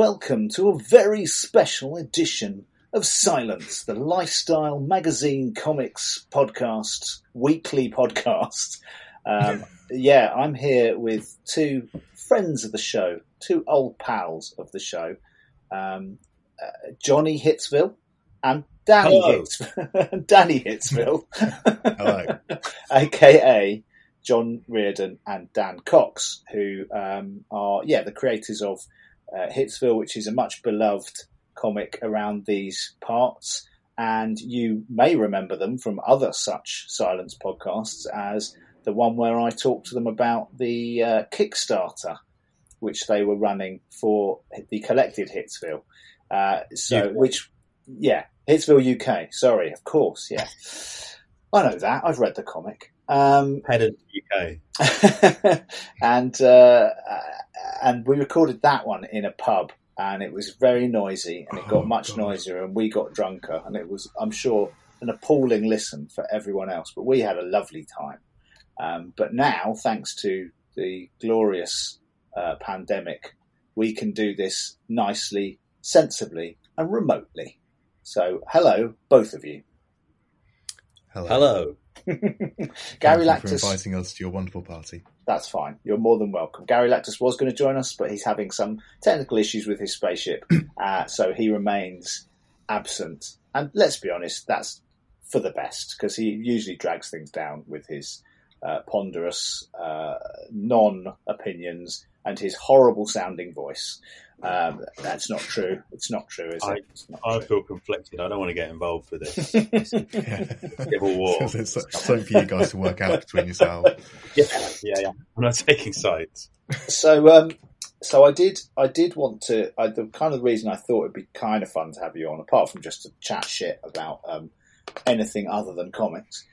welcome to a very special edition of Silence, the lifestyle magazine comics podcast, weekly podcast. I'm here with two friends of the show, two old pals of the show, Johnny Hitsville and Danny Hitsville. Hello. AKA John Reardon and Dan Cox, who are the creators of Hitsville, which is a much beloved comic around these parts, and you may remember them from other such Silence podcasts as the one where I talked to them about the Kickstarter which they were running for the collected Hitsville. Hitsville UK. Sorry, of course, yeah. I know that. I've read the comic. Headed UK. And we recorded that one in a pub, and it was very noisy, and it got much noisier, and we got drunker, and it was, I'm sure, an appalling listen for everyone else, but we had a lovely time. But now, thanks to the glorious pandemic, we can do this nicely, sensibly, and remotely. So, hello, both of you. Hello. Gary Thank you Lactus for inviting us to your wonderful party. That's fine. You're more than welcome. Gary Lactus was going to join us, but he's having some technical issues with his spaceship, so he remains absent. And let's be honest, that's for the best, because he usually drags things down with his ponderous non-opinions and his horrible-sounding voice. That's not true. It's not true, is it? I feel conflicted. I don't want to get involved with this. Civil war. It's something for you guys to work out between yourselves. Yeah. I'm not taking sides. So I did want to. The kind of reason I thought it'd be kind of fun to have you on, apart from just to chat shit about anything other than comics,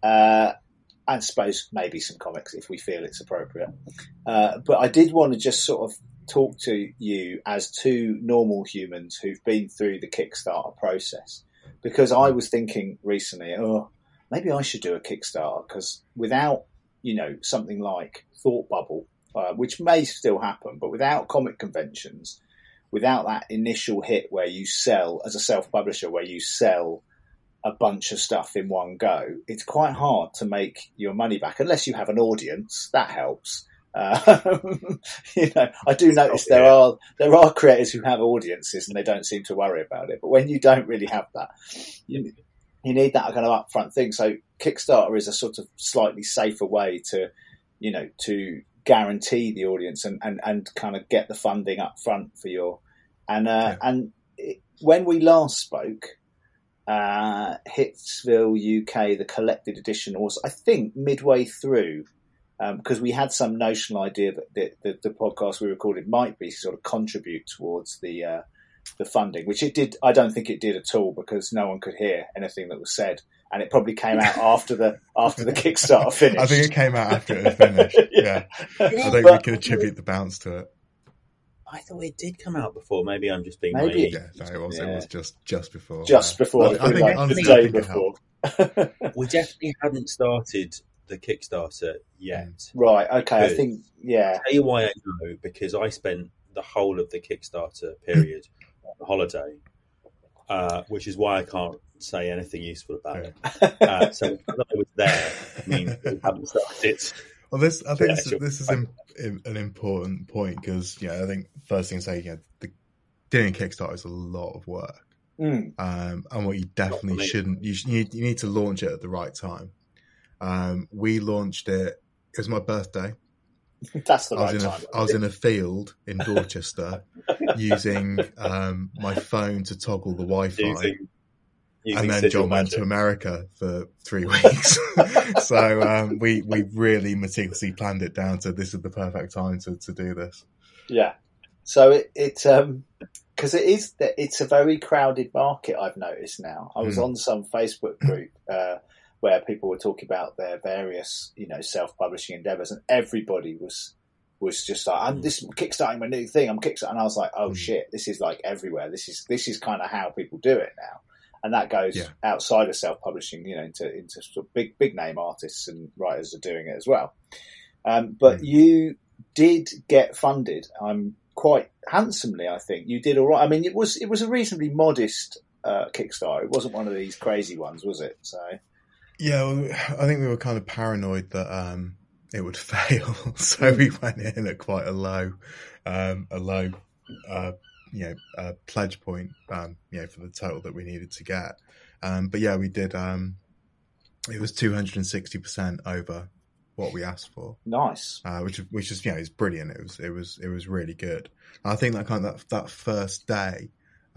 I suppose maybe some comics if we feel it's appropriate. But I did want to just sort of talk to you as two normal humans who've been through the Kickstarter process, because I was thinking recently, maybe I should do a Kickstarter, because without, something like Thought Bubble, which may still happen, but without comic conventions, without that initial hit where you sell, as a self-publisher, where you sell a bunch of stuff in one go, it's quite hard to make your money back unless you have an audience. That helps. I do notice there are creators who have audiences and they don't seem to worry about it. But when you don't really have that, you need that kind of upfront thing. So Kickstarter is a sort of slightly safer way to guarantee the audience and kind of get the funding up front for your when we last spoke, Hitsville UK, the collected edition, was, I think, midway through, because we had some notional idea that the podcast we recorded might be sort of contribute towards the funding, which it did. I don't think it did at all, because no one could hear anything that was said, and it probably came out after the Kickstarter finished. I think it came out after it had finished. Yeah. I think we can attribute the bounce to it. I thought it did come out before. Maybe I'm just being naive. Yeah, no, it was just before. Just before. I think the day before. We definitely hadn't started the Kickstarter yet. Right, okay, I think, yeah. I'll tell you why I know, because I spent the whole of the Kickstarter period on holiday, which is why I can't say anything useful about it. So the fact that I was there means we haven't started. Well, this is an important point, because I think first thing to say, doing a Kickstarter is a lot of work, and what you definitely shouldn't. You need to launch it at the right time. We launched it. It was my birthday. That's the right time. I was in a field in Dorchester using my phone to toggle the Wi-Fi. And then John went to America for 3 weeks. So we really meticulously planned it down to this is the perfect time to do this. Yeah. So it's because it's a very crowded market, I've noticed now. I was on some Facebook group where people were talking about their various, self-publishing endeavors, and everybody was just like, I'm kickstarting my new thing. I'm kickstarting. And I was like, oh shit, this is like everywhere. This is kind of how people do it now. And that goes outside of self-publishing, into sort of big name artists and writers are doing it as well. But you did get funded. I'm quite handsomely. I think you did all right. I mean, it was a reasonably modest Kickstarter. It wasn't one of these crazy ones, was it? So yeah, well, I think we were kind of paranoid that it would fail, so we went in at quite a low pledge point, for the total that we needed to get. But yeah, we did. It was 260% over what we asked for. Nice. Which is is brilliant. It was really good. And I think that first day,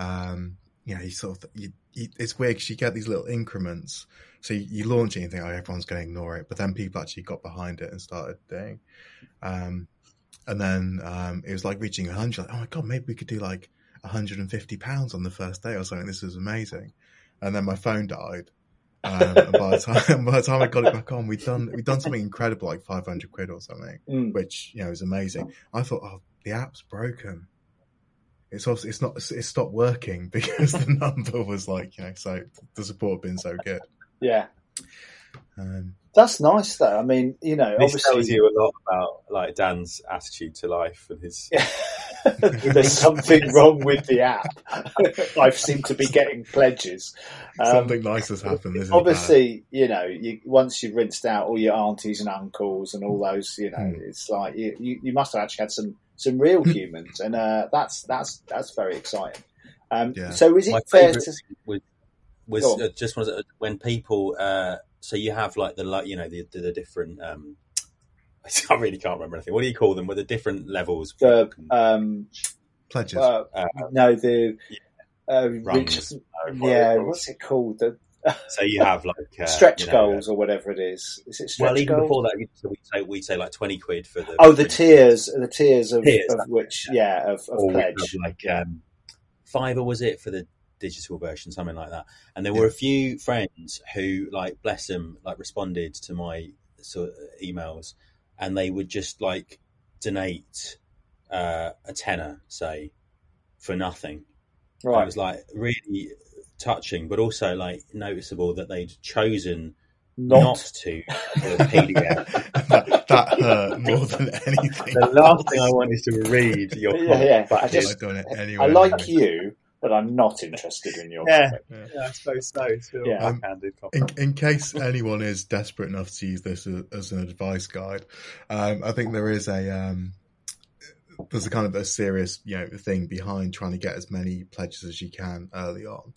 it's weird because you get these little increments. So you launch it and you think, oh, everyone's going to ignore it, but then people actually got behind it and started doing. And then it was like reaching 100. Like, oh my god, maybe we could do like £150 on the first day or something. This is amazing. And then my phone died. And by the time I got it back on, we'd done something incredible, like 500 quid or something, which was amazing. I thought, oh, the app's broken. It's stopped working because the number was like, so the support had been so good. Yeah. That's nice though. I mean, this obviously tells you a lot about like Dan's attitude to life and his. There's something wrong with the app. I seem to be getting pledges. Something nice has happened. This obviously, once you've rinsed out all your aunties and uncles and all those, it's like you must have actually had some real humans, and that's very exciting. So is it fair to? Was just when people so you have like the different I really can't remember anything. What do you call them? With the different levels? Pledges. No, the rungs. What's it called? So you have like stretch goals or whatever it is. Is it stretch goals? Even before that, we say like 20 quid for the. Oh, the tiers of which of pledge. Like £5 was it for the digital version, something like that. And there were a few friends who, like, bless them, like responded to my sort of emails, and they would just like donate a tenner, say, for nothing. Right. It was like really touching, but also like noticeable that they'd chosen not to the PDF. that hurt more than anything. The last thing I want is to read your comment. But I like you, but I'm not interested in your comment. I suppose so. In case anyone is desperate enough to use this as an advice guide, I think there is there's a kind of a serious thing behind trying to get as many pledges as you can early on.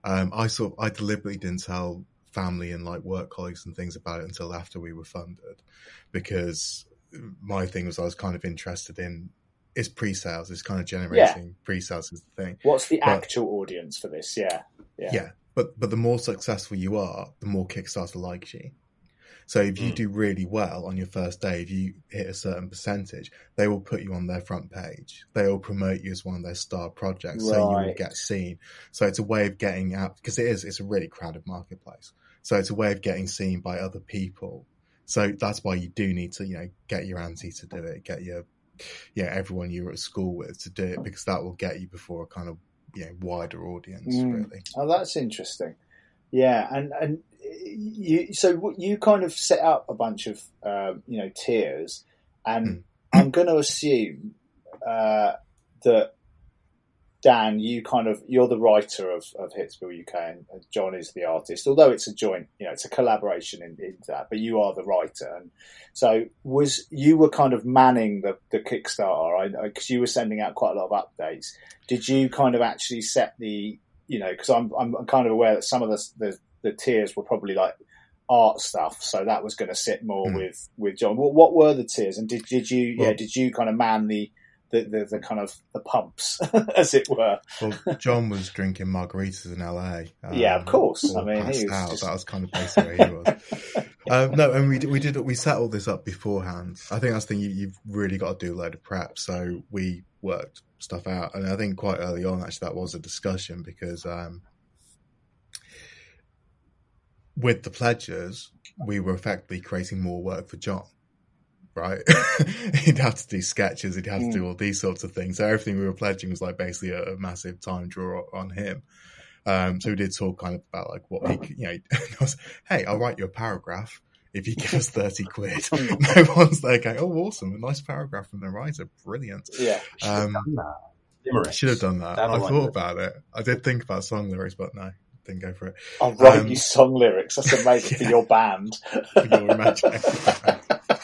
I deliberately didn't tell family and like work colleagues and things about it until after we were funded, because my thing was I was kind of interested in is pre-sales. It's kind of generating pre-sales is the thing. What's the actual audience for this? Yeah. But the more successful you are, the more Kickstarter likes you. So if you do really well on your first day, if you hit a certain percentage, they will put you on their front page. They will promote you as one of their star projects. Right. So you will get seen. So it's a way of getting out, because it's a really crowded marketplace. So it's a way of getting seen by other people. So that's why you do need to, get your auntie to do it, get your, everyone you were at school with to do it, because that will get you before a kind of, wider audience, really. Oh, that's interesting. Yeah. And you kind of set up a bunch of, tiers, and I'm going to assume that Dan, you're the writer of Hitsville UK, and John is the artist, although it's a joint, it's a collaboration in that, but you are the writer. And so you were kind of manning the Kickstarter, because you were sending out quite a lot of updates. Did you kind of actually set the, because I'm kind of aware that some of the tiers were probably like art stuff, so that was going to sit more with John. What were the tiers, and did you kind of man the kind of the pumps, as it were? Well, John was drinking margaritas in LA. Of course. I mean, he was out. That was kind of basically where he was. No, and we set all this up beforehand. I think that's the thing. You've really got to do a load of prep. So we worked stuff out, and I think quite early on, actually, that was a discussion, because with the pledges, we were effectively creating more work for John. Right, he'd have to do sketches, he'd have to do all these sorts of things. So everything we were pledging was like basically a massive time draw on him. So we did talk kind of about like what he, hey, I'll write you a paragraph if you give us 30 quid. No one's there going, oh, awesome, a nice paragraph from the writer, brilliant. Yeah. Should have done that. I thought about it. I did think about song lyrics, but no, didn't go for it. I'll write you song lyrics. That's amazing for your band. For your imagination band.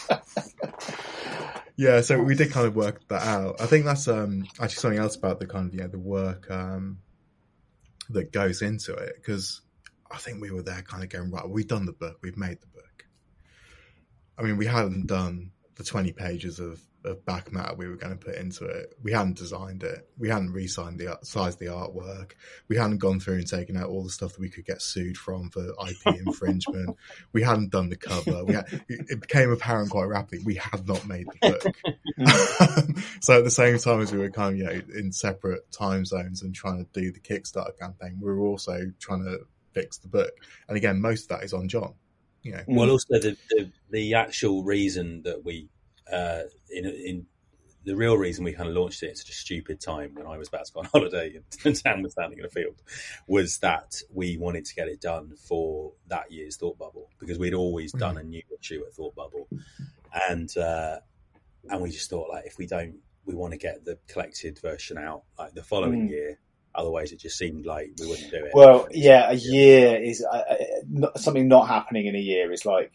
Yeah, so we did kind of work that out. I think that's actually something else about the kind of the work that goes into it, because I think we were there kind of going, right, we've done the book, we've made the book. I mean, we hadn't done the 20 pages of back matter we were going to put into it. We hadn't designed it. We hadn't re-sized the artwork. We hadn't gone through and taken out all the stuff that we could get sued from for IP infringement. We hadn't done the cover. It became apparent quite rapidly we had not made the book. So at the same time as we were kind of in separate time zones and trying to do the Kickstarter campaign, we were also trying to fix the book. And again, most of that is on John. Well, also the actual reason that we in the real reason we kind of launched it at such a stupid time when I was about to go on holiday and Sam was standing in a field was that we wanted to get it done for that year's Thought Bubble, because we'd always done a new issue at Thought Bubble, and we just thought, like, if we don't, we want to get the collected version out like the following year. Otherwise, it just seemed like we wouldn't do it. Well, yeah, a year is something not happening in a year is like,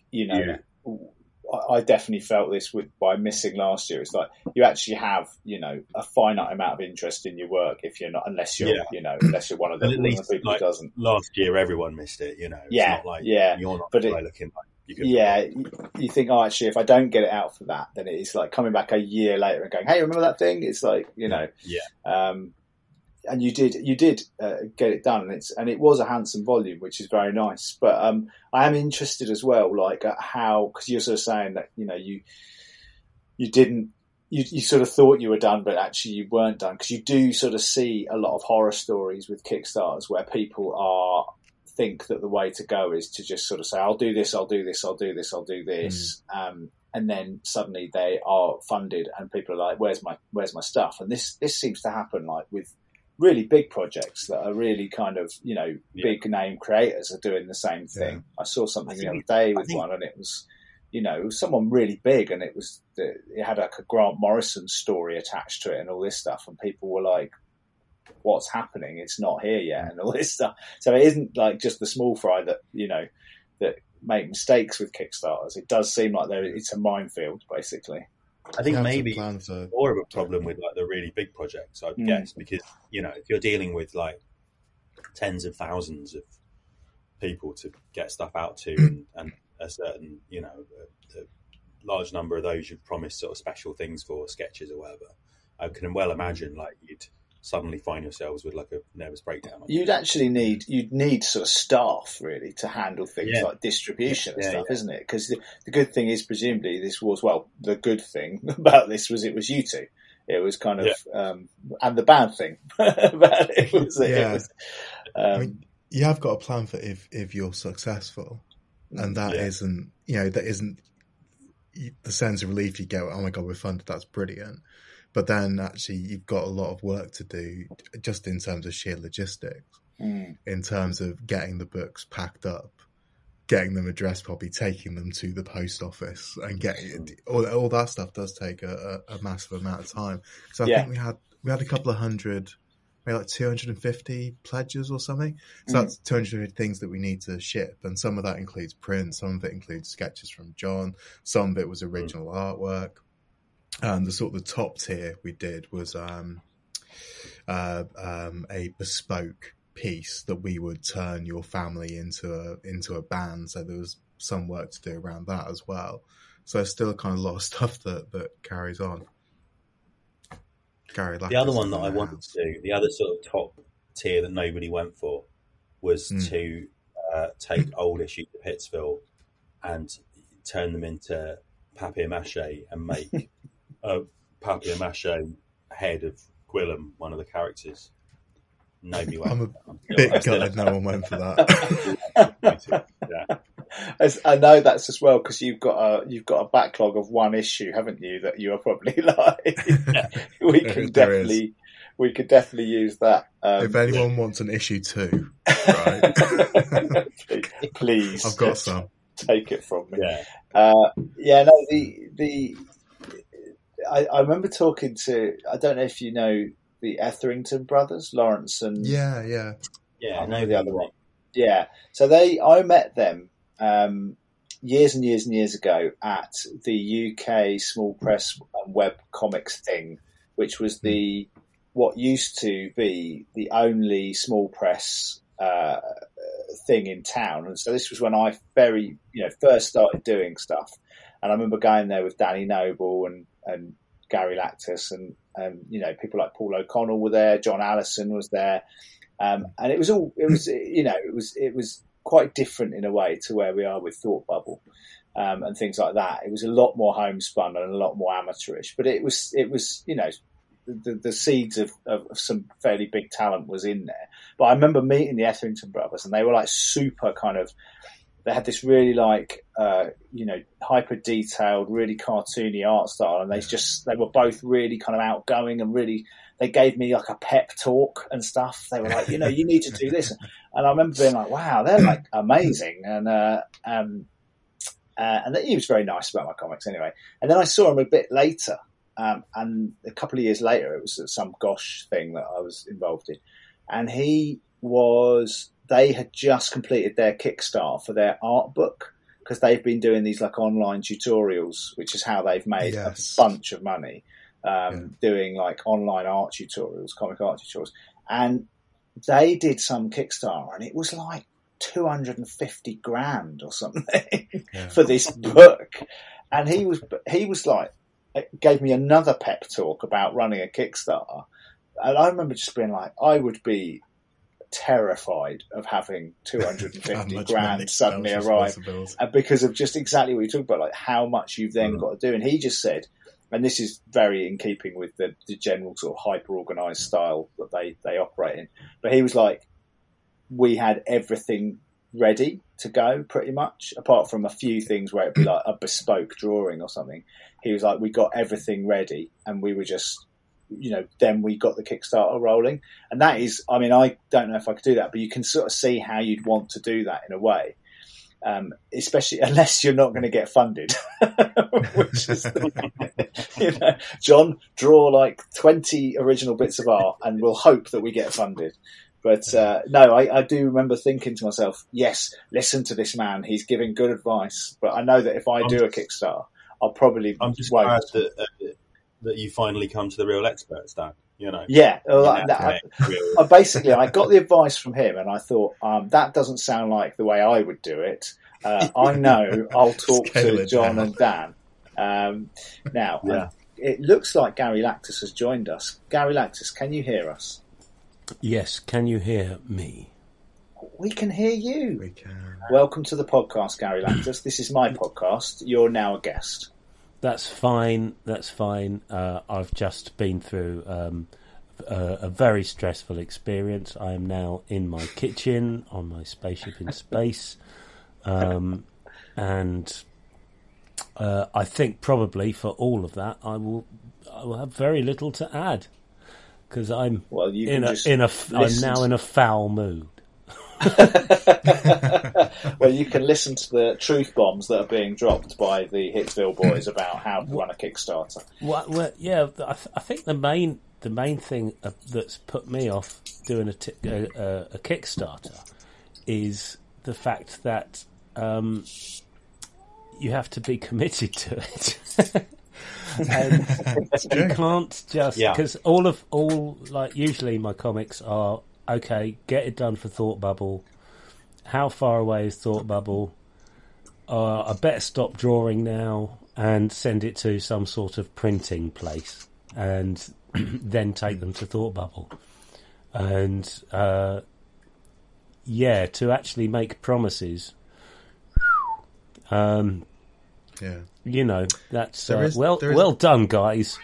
I definitely felt this by missing last year. It's like you actually have, a finite amount of interest in your work if you're not, unless you're one of the people who doesn't. Last year, everyone missed it. It's not like you're not looking like you could. Yeah, you think, actually, if I don't get it out for that, then it's like coming back a year later and going, hey, remember that thing? It's like, and you did get it done, and it was a handsome volume, which is very nice. But I am interested as well, like at how, because you're sort of saying that you sort of thought you were done, but actually you weren't done, because you do sort of see a lot of horror stories with Kickstarters where people think that the way to go is to just sort of say, I'll do this, I'll do this, I'll do this, I'll do this. And then suddenly they are funded and people are like, where's my stuff? And this seems to happen like with really big projects that are really kind of, big name creators are doing the same thing. Yeah. I saw something the other day with one, and it was, it was someone really big, and it had like a Grant Morrison story attached to it and all this stuff. And people were like, what's happening? It's not here yet, and all this stuff. So it isn't like just the small fry that, that make mistakes with Kickstarters. It does seem like it's a minefield, basically. I think maybe more of a problem with like the really big projects, I'd guess, because if you're dealing with like tens of thousands of people to get stuff out to, and a certain a large number of those you've promised sort of special things for, sketches or whatever, I can well imagine like you'd suddenly find yourselves with like a nervous breakdown. You'd need sort of staff really to handle things like distribution and stuff, isn't it? Because the good thing is, presumably this was, the good thing about this was it was you two. It was kind of, and the bad thing about it was, I mean, you have got a plan for if you're successful, and that isn't the sense of relief you get. Oh my God, we're funded. That's brilliant. But then actually you've got a lot of work to do just in terms of sheer logistics, in terms of getting the books packed up, getting them addressed properly, taking them to the post office, and getting all that stuff does take a massive amount of time. So I think we had a couple of hundred, maybe like 250 pledges or something. So that's 250 things that we need to ship. And some of that includes print, some of it includes sketches from John, some of it was original artwork. And the top tier we did was a bespoke piece that we would turn your family into a band. So there was some work to do around that as well. So there's still kind of a lot of stuff that carries on. Gary, the other one that I wanted to do, the other sort of top tier that nobody went for, was to take old issues of Hitsville and turn them into papier-mâché and make a papier-mâché head of Gwillem, one of the characters. Nobody went. I'm a bit gutted no one went for that. I know that's as well, because you've got a backlog of one issue, haven't you? That you are probably like, we could definitely use that. If anyone wants an issue 2, right? Please, I've got some. take it from me. Yeah. No, I remember talking to, I don't know if you know the Etherington brothers, Lawrence and... Yeah, I know the other one. Yeah. So I met them years and years and years ago at the UK Small Press and Web Comics thing, which was what used to be the only small press thing in town. And so this was when I first started doing stuff. And I remember going there with Danny Noble and Gary Lactus and people like Paul O'Connell were there, John Allison was there. And it was quite different in a way to where we are with Thought Bubble and things like that. It was a lot more homespun and a lot more amateurish, but it was the seeds of some fairly big talent was in there. But I remember meeting the Etherington brothers, and they were like super kind of. They had this really hyper detailed, really cartoony art style, and they were both really kind of outgoing and really. They gave me like a pep talk and stuff. They were like, you need to do this. And I remember being like, wow, they're like amazing. And he was very nice about my comics anyway. And then I saw him a bit later. And a couple of years later, it was some Gosh thing that I was involved in. And they had just completed their Kickstarter for their art book because they've been doing these like online tutorials, which is how they've made a bunch of money. Doing like online art tutorials, comic art tutorials, and they did some Kickstarter, and it was like 250 grand or something for this book. And he was like, gave me another pep talk about running a Kickstarter, and I remember just being like, I would be terrified of having 250 grand suddenly arrive because of just exactly what you talked about, like how much you've then got to do. And he just said. And this is very in keeping with the general sort of hyper-organised style that they operate in. But he was like, we had everything ready to go pretty much, apart from a few things where it'd be like a bespoke drawing or something. He was like, we got everything ready and we were just, then we got the Kickstarter rolling. And that is, I mean, I don't know if I could do that, but you can sort of see how you'd want to do that in a way. Especially unless you're not going to get funded, which is, John, draw like 20 original bits of art and we'll hope that we get funded. But no, I do remember thinking to myself, yes, listen to this man. He's giving good advice. But I know that if I do a Kickstarter, I'll probably. I'm just glad that you finally come to the real experts, Dan. Yeah. I got the advice from him, and I thought that doesn't sound like the way I would do it. I know. I'll talk to John and Dan. Now, it looks like Gary Lactus has joined us. Gary Lactus, can you hear us? Yes. Can you hear me? We can hear you. We can. Welcome to the podcast, Gary Lactus. This is my podcast. You're now a guest. That's fine. I've just been through a very stressful experience. I am now in my kitchen on my spaceship in space. And I think probably for all of that, I will have very little to add because I'm I'm now in a foul mood. Well, you can listen to the truth bombs that are being dropped by the Hitsville boys about how to run a Kickstarter. Well, yeah, I think the main thing that's put me off doing a Kickstarter is the fact that you have to be committed to it. And you can't just because usually my comics are okay, get it done for Thought Bubble. How far away is Thought Bubble? I better stop drawing now and send it to some sort of printing place and then take them to Thought Bubble. And to actually make promises, that's well done, guys.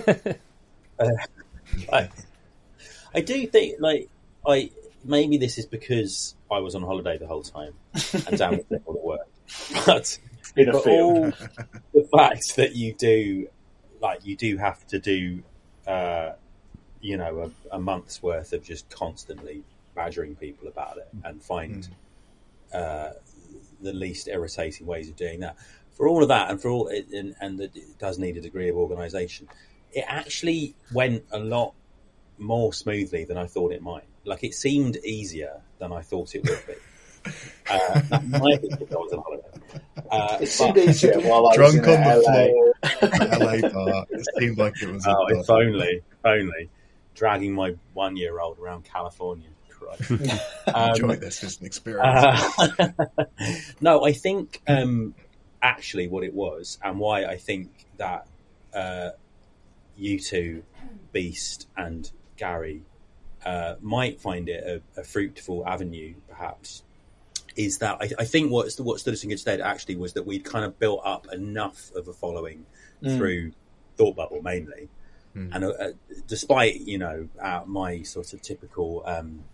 I do think maybe this is because I was on holiday the whole time and Dan was doing all the work. But the fact that you do have to do, a month's worth of just constantly badgering people about it and find the least irritating ways of doing that. For all of that, and it does need a degree of organisation, it actually went a lot more smoothly than I thought it might. Like, it seemed easier than I thought it would be. That might be because I was on holiday. It seemed easier while I drunk was in on the LA bar. It seemed like it was. If only dragging my 1-year-old around California. Enjoy this as an experience. No, I think actually what it was, and why I think that you two, Beast and Gary, might find it a fruitful avenue, perhaps, is that I think what stood us in good stead actually was that we'd kind of built up enough of a following through Thought Bubble mainly, and despite my sort of typical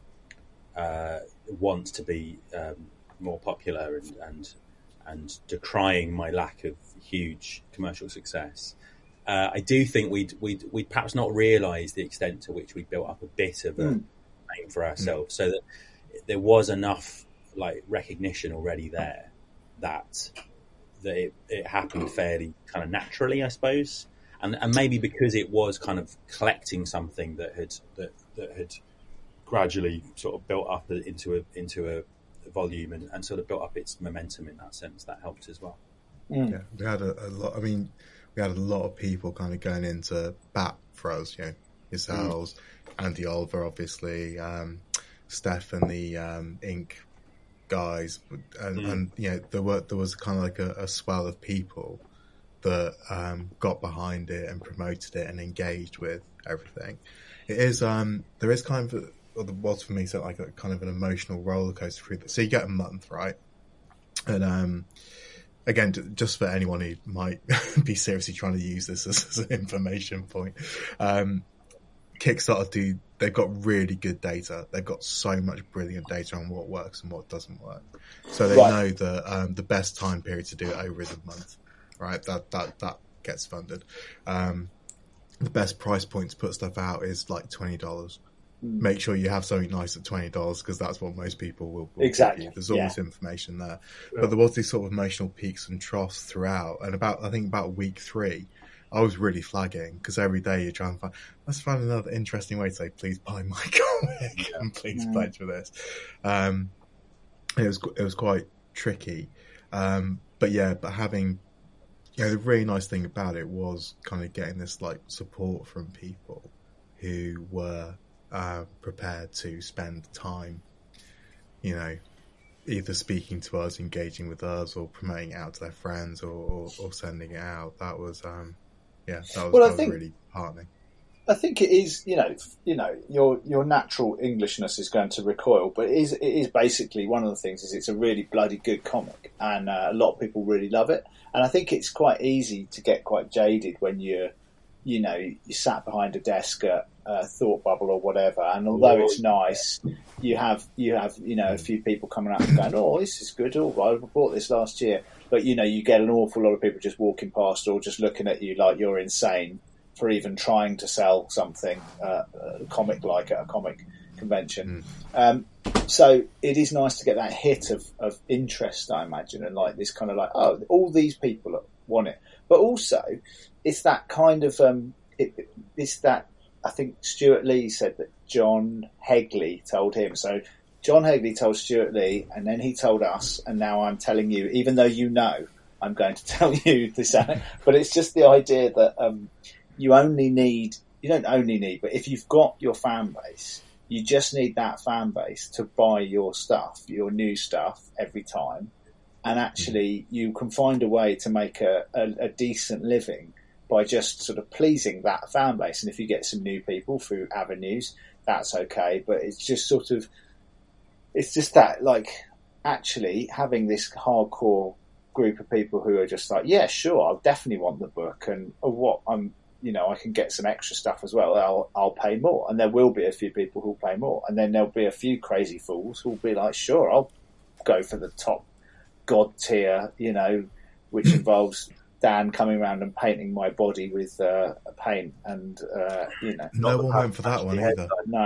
want to be more popular and decrying my lack of huge commercial success, I do think we'd perhaps not realised the extent to which we built up a bit of a name for ourselves, so that there was enough like recognition already there that it happened fairly kind of naturally, I suppose, and maybe because it was kind of collecting something that had gradually sort of built up into a volume and sort of built up its momentum in that sense. That helped as well. Yeah, we had a lot. I mean, we had a lot of people kind of going into bat for us. Yourselves, Andy Oliver, obviously, Steph and the Ink guys, and there was kind of like a swell of people that got behind it and promoted it and engaged with everything. It is there is kind of was for me so like a kind of an emotional roller coaster through that. So you get a month, right? And again, just for anyone who might be seriously trying to use this as an information point, Kickstarter they've got really good data. They've got so much brilliant data on what works and what doesn't work. So they know that the best time period to do it over is a month, right? That gets funded. The best price point to put stuff out is like $20. Make sure you have something nice at $20 because that's what most people will exactly. Give you. There's always information there, but there was these sort of emotional peaks and troughs throughout. And I think about week 3, I was really flagging because every day you're trying to let's find another interesting way to say, please buy my comic and please pledge for this. It was quite tricky, but having the really nice thing about it was kind of getting this like support from people who were prepared to spend time, either speaking to us, engaging with us, or promoting it out to their friends, or sending it out. That was that was really heartening. I think it is, your natural Englishness is going to recoil, but it is basically one of the things is it's a really bloody good comic, and a lot of people really love it. And I think it's quite easy to get quite jaded when you sat behind a desk at Thought Bubble or whatever, and although it's nice, you have a few people coming up and going, "Oh, this is good. Oh, I bought this last year," but you get an awful lot of people just walking past or just looking at you like you're insane for even trying to sell something comic like at a comic convention. So it is nice to get that hit of interest, I imagine, and like this kind of like, oh, all these people want it, but also it's that kind of it's that. I think Stuart Lee said that John Hegley told him. So John Hegley told Stuart Lee, and then he told us, and now I'm telling you, even though I'm going to tell you this, but it's just the idea that you don't only need, but if you've got your fan base, you just need that fan base to buy your stuff, your new stuff every time. And actually you can find a way to make a decent living by just sort of pleasing that fan base. And if you get some new people through avenues, that's okay. But it's just it's just that, like, actually having this hardcore group of people who are just like, yeah, sure, I'll definitely want the book, and I can get some extra stuff as well. I'll pay more. And there will be a few people who'll pay more. And then there'll be a few crazy fools who'll be like, sure, I'll go for the top god tier, which involves Dan coming around and painting my body with paint, and no one went for that one either. No,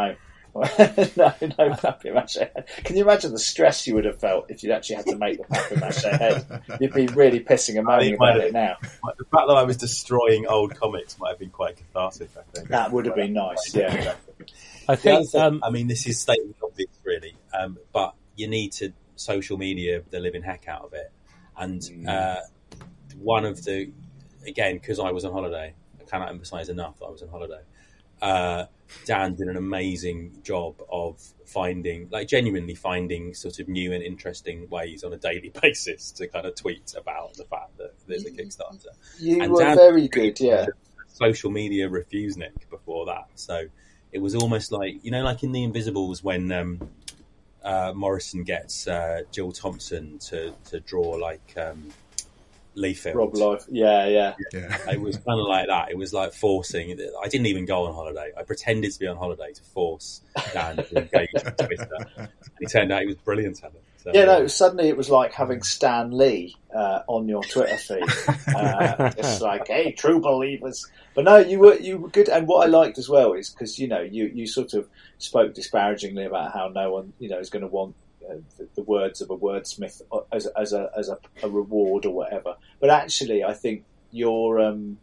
no papier-mâché head. Can you imagine the stress you would have felt if you'd actually had to make the papier-mâché head? You'd be really pissing and moaning about it now. The fact that I was destroying old comics might have been quite cathartic, I think. That would have been nice, yeah. I think, I mean, this is stating obvious, really, but you need to social media the living heck out of it. And one of the, again, because I was on holiday, I cannot emphasise enough that I was on holiday. Dan did an amazing job of genuinely finding sort of new and interesting ways on a daily basis to kind of tweet about the fact that there's a Kickstarter. You were Dan very good, yeah. Social media refusenik before that. So it was almost like, like in The Invisibles when Morrison gets Jill Thompson to draw Leafield. Rob Life, yeah. It was kind of like that. It was like forcing. I didn't even go on holiday. I pretended to be on holiday to force Dan to engage on Twitter. And it turned out he was brilliant at it. So, suddenly it was like having Stan Lee on your Twitter feed. It's like, hey, true believers. But no, you were good. And what I liked as well is because you sort of spoke disparagingly about how no one is going to want the words of a wordsmith as a reward or whatever. But actually, I think your kind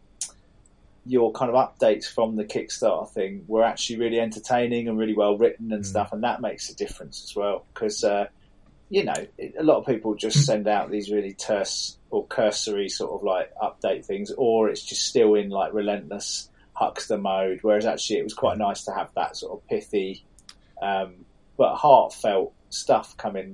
of updates from the Kickstarter thing were actually really entertaining and really well written and stuff, and that makes a difference as well. Because a lot of people just send out these really terse or cursory sort of like update things, or it's just still in like relentless huckster mode. Whereas actually, it was quite nice to have that sort of pithy, but heartfelt stuff coming.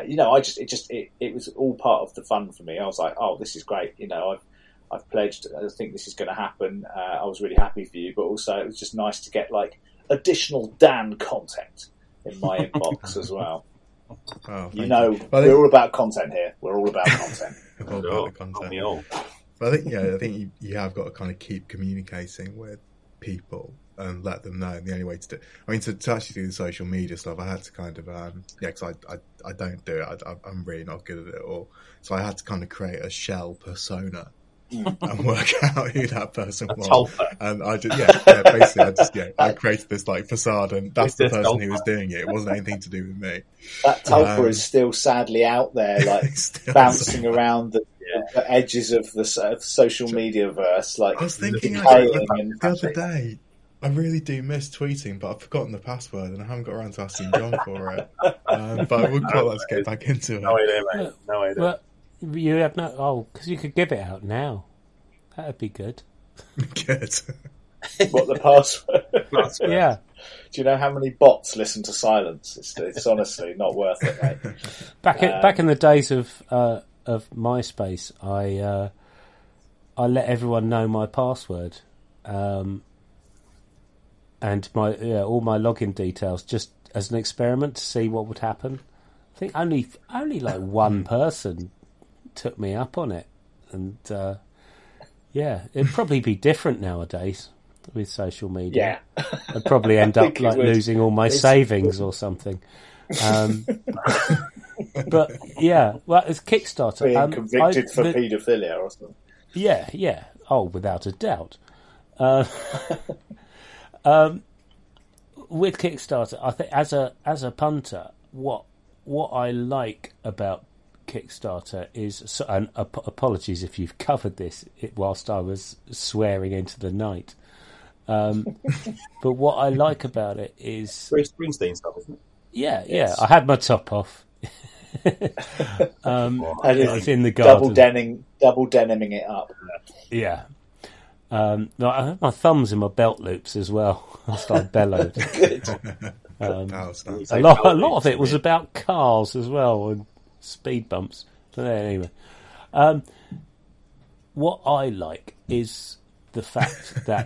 It was all part of the fun for me. I was like, oh, this is great. I've pledged. I think this is going to happen. I was really happy for you, but also it was just nice to get like additional Dan content in my inbox as well. Oh, we're all about content here. We're all about content. All about the content. But I think you have got to kind of keep communicating with people and let them know. And the only way to do, to actually do the social media stuff, I had to kind of, because I don't do it. I'm really not good at it at all. So I had to kind of create a shell persona and work out who that person was. And I just, basically I created this like facade, and that's the person who was doing it. It wasn't anything to do with me. That Tulpa is still sadly out there, like bouncing around the edges of the social media verse. Like I was thinking the other day, I really do miss tweeting, but I've forgotten the password and I haven't got around to asking John for it. But I would quite like to get back into it. No idea, mate. No idea. Well, you have because you could give it out now. That'd be good. Good. What, the password? Yeah. Do you know how many bots listen to silence? It's honestly not worth it, mate. Back in the days of MySpace, I let everyone know my password. And all my login details, just as an experiment to see what would happen. I think only like one person took me up on it, and it'd probably be different nowadays with social media. Yeah, I'd probably end up like losing all my savings or something. But yeah, well, it's Kickstarter. Being convicted for paedophilia or something. Yeah. Oh, without a doubt. With Kickstarter, I think as a punter, what I like about Kickstarter is, and apologies if you've covered this whilst I was swearing into the night, but what I like about it is Bruce Springsteen stuff, isn't it? Yeah, yes. I had my top off. I was in the garden, double deniming it up. Yeah. I had my thumbs in my belt loops as well. I started bellowed. A lot of it was about cars as well and speed bumps. But anyway, what I like is the fact that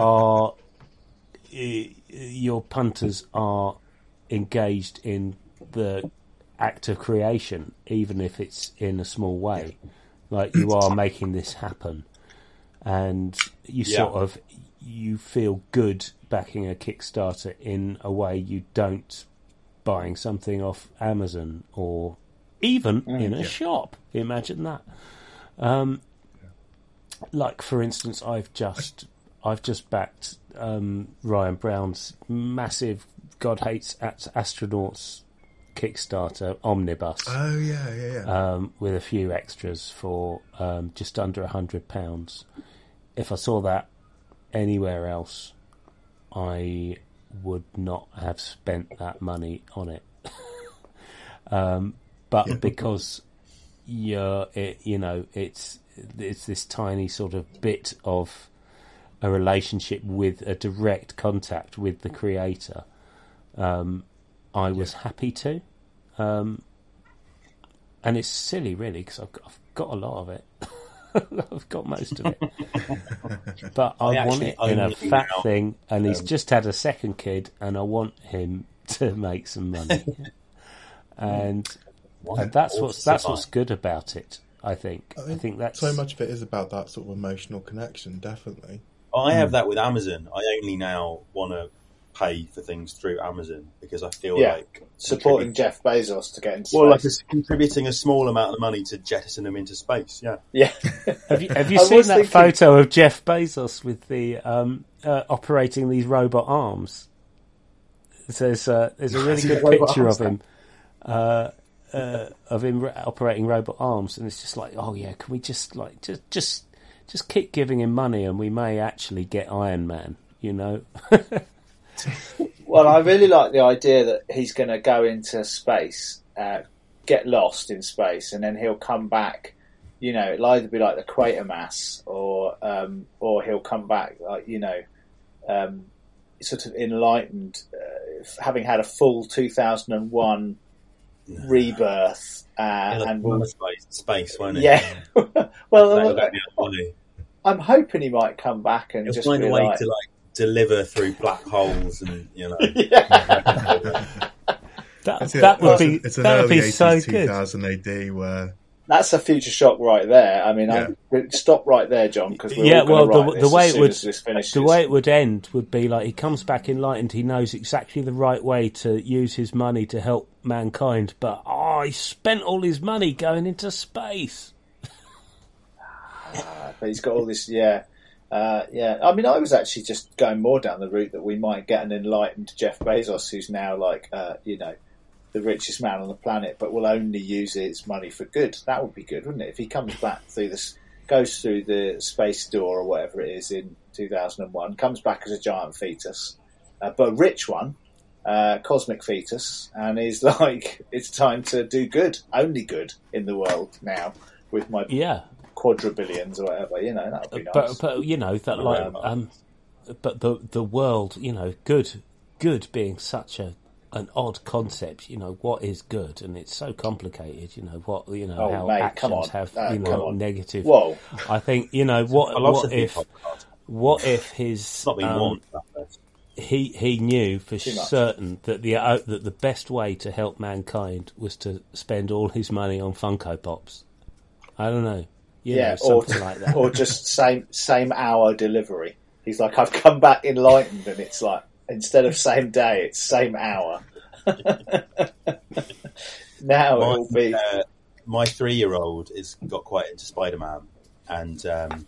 your punters are engaged in the act of creation, even if it's in a small way. Like, you are making this happen. And you you feel good backing a Kickstarter in a way you don't buying something off Amazon or even in a shop. Imagine that. Like, for instance, I've just backed Ryan Brown's massive God Hates Astronauts Kickstarter omnibus. Oh yeah. With a few extras for just under £100. If I saw that anywhere else, I would not have spent that money on it. But because it's this tiny sort of bit of a relationship with a direct contact with the creator, I was happy to. And it's silly, really, because I've got a lot of it. I've got most of it. But I want it in a fat thing, and he's just had a second kid, and I want him to make some money. And that's what's good about it, I think. I think that's... So much of it is about that sort of emotional connection, definitely. I have that with Amazon. I only now want to pay for things through Amazon because I feel like supporting Jeff Bezos to get into space. Well, like contributing a small amount of money to jettison him into space. Yeah. Have you seen that photo of Jeff Bezos with the operating these robot arms? There's a really good picture of him. Of him operating robot arms, and it's just like, oh yeah, can we just keep giving him money, and we may actually get Iron Man, Well, I really like the idea that he's going to go into space, get lost in space, and then he'll come back. It'll either be like the Quatermass, or he'll come back like sort of enlightened, having had a full 2001 rebirth, and we'll space, won't it? Yeah. Well, I'm hoping he might come back and he'll just find be a way like... to deliver through black holes, and that would be so good. 2000 AD, where that's a future shock right there. I mean, stop right there, John, because the way it would end would be like he comes back enlightened. He knows exactly the right way to use his money to help mankind, but he spent all his money going into space. But he's got all this, I mean, I was actually just going more down the route that we might get an enlightened Jeff Bezos, who's now like, the richest man on the planet, but will only use his money for good. That would be good, wouldn't it? If he comes back goes through the space door or whatever it is in 2001, comes back as a giant fetus, but a rich one, cosmic fetus, and is like, it's time to do good, only good in the world now with my quadrillions or whatever. That would be nice. But the world, good being such an odd concept, what is good, and it's so complicated, how actions have negative. Whoa. I think what if his he knew for certain that the best way to help mankind was to spend all his money on Funko Pops. I don't know. Something like that. Or just same hour delivery. He's like, I've come back enlightened, and it's like, instead of same day, it's same hour. Now it will be. My 3-year-old has got quite into Spider-Man, and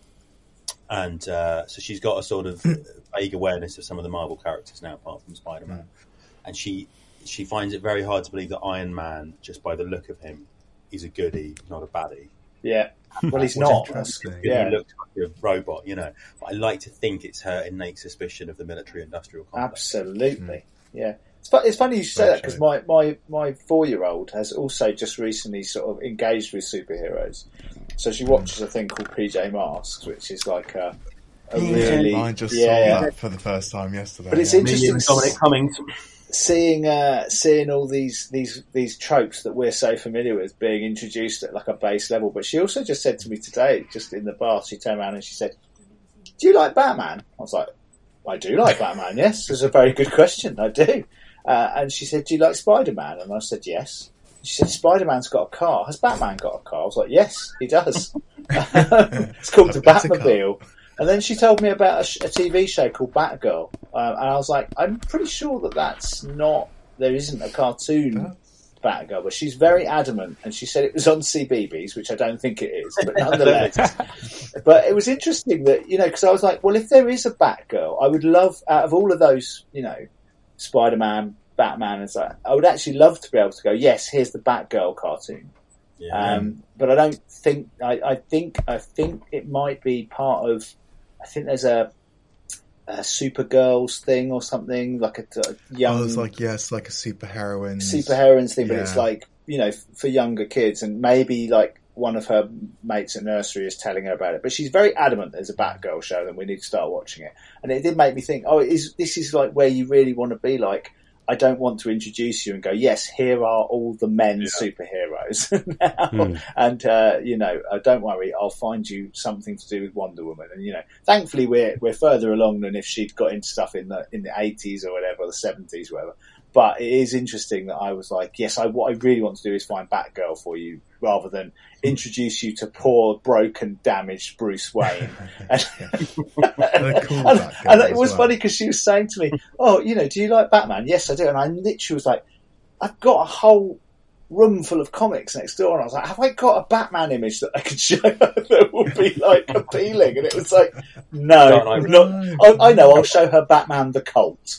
so she's got a sort of vague awareness of some of the Marvel characters now, apart from Spider-Man, and she finds it very hard to believe that Iron Man, just by the look of him, he's a goodie, not a baddie. Yeah. Well, he's not. He looks like a robot, But I like to think it's her innate suspicion of the military-industrial complex. Absolutely, yeah. It's funny you should say that, because my 4-year-old has also just recently sort of engaged with superheroes. So she watches a thing called PJ Masks, which is like a really... I just saw that for the first time yesterday. But it's interesting Dominic Cummings. Seeing all these tropes that we're so familiar with being introduced at like a base level. But she also just said to me today, just in the bar, she turned around and she said, "Do you like Batman?" I was like, "I do like Batman, yes." It's a very good question, I do. And she said, "Do you like Spider-Man?" And I said, "Yes." She said, "Spider-Man's got a car. Has Batman got a car?" I was like, "Yes, he does." It's called the Batmobile. And then she told me about a TV show called Batgirl. And I was like, I'm pretty sure there isn't a cartoon Batgirl, but she's very adamant. And she said it was on CBeebies, which I don't think it is, but nonetheless. But it was interesting that, because I was like, well, if there is a Batgirl, I would love, out of all of those, Spider-Man, Batman as I would actually love to be able to go, yes, here's the Batgirl cartoon. Yeah. But I don't think I think it might be part of. I think there's a Supergirls thing or something, like a young. Oh, it's like like a superheroines thing, but it's like, you know, for younger kids, and maybe like one of her mates at nursery is telling her about it. But she's very adamant there's a Batgirl show and we need to start watching it. And it did make me think, this is like where you really want to be. Like, I don't want to introduce you and go, yes, here are all the men superheroes now. And, you know, don't worry, I'll find you something to do with Wonder Woman. And, you know, thankfully we're further along than if she'd got into stuff in the 80s or whatever, the 70s, whatever. But it is interesting that I was like, yes, what I really want to do is find Batgirl for you, rather than introduce you to poor, broken, damaged Bruce Wayne. And it was funny because she was saying to me, oh, you know, do you like Batman? Yes, I do. And I literally was like, I've got a whole room full of comics next door. And I was like, have I got a Batman image that I could show her that would be like appealing? And it was like, no. I know, I'll show her Batman the Cult.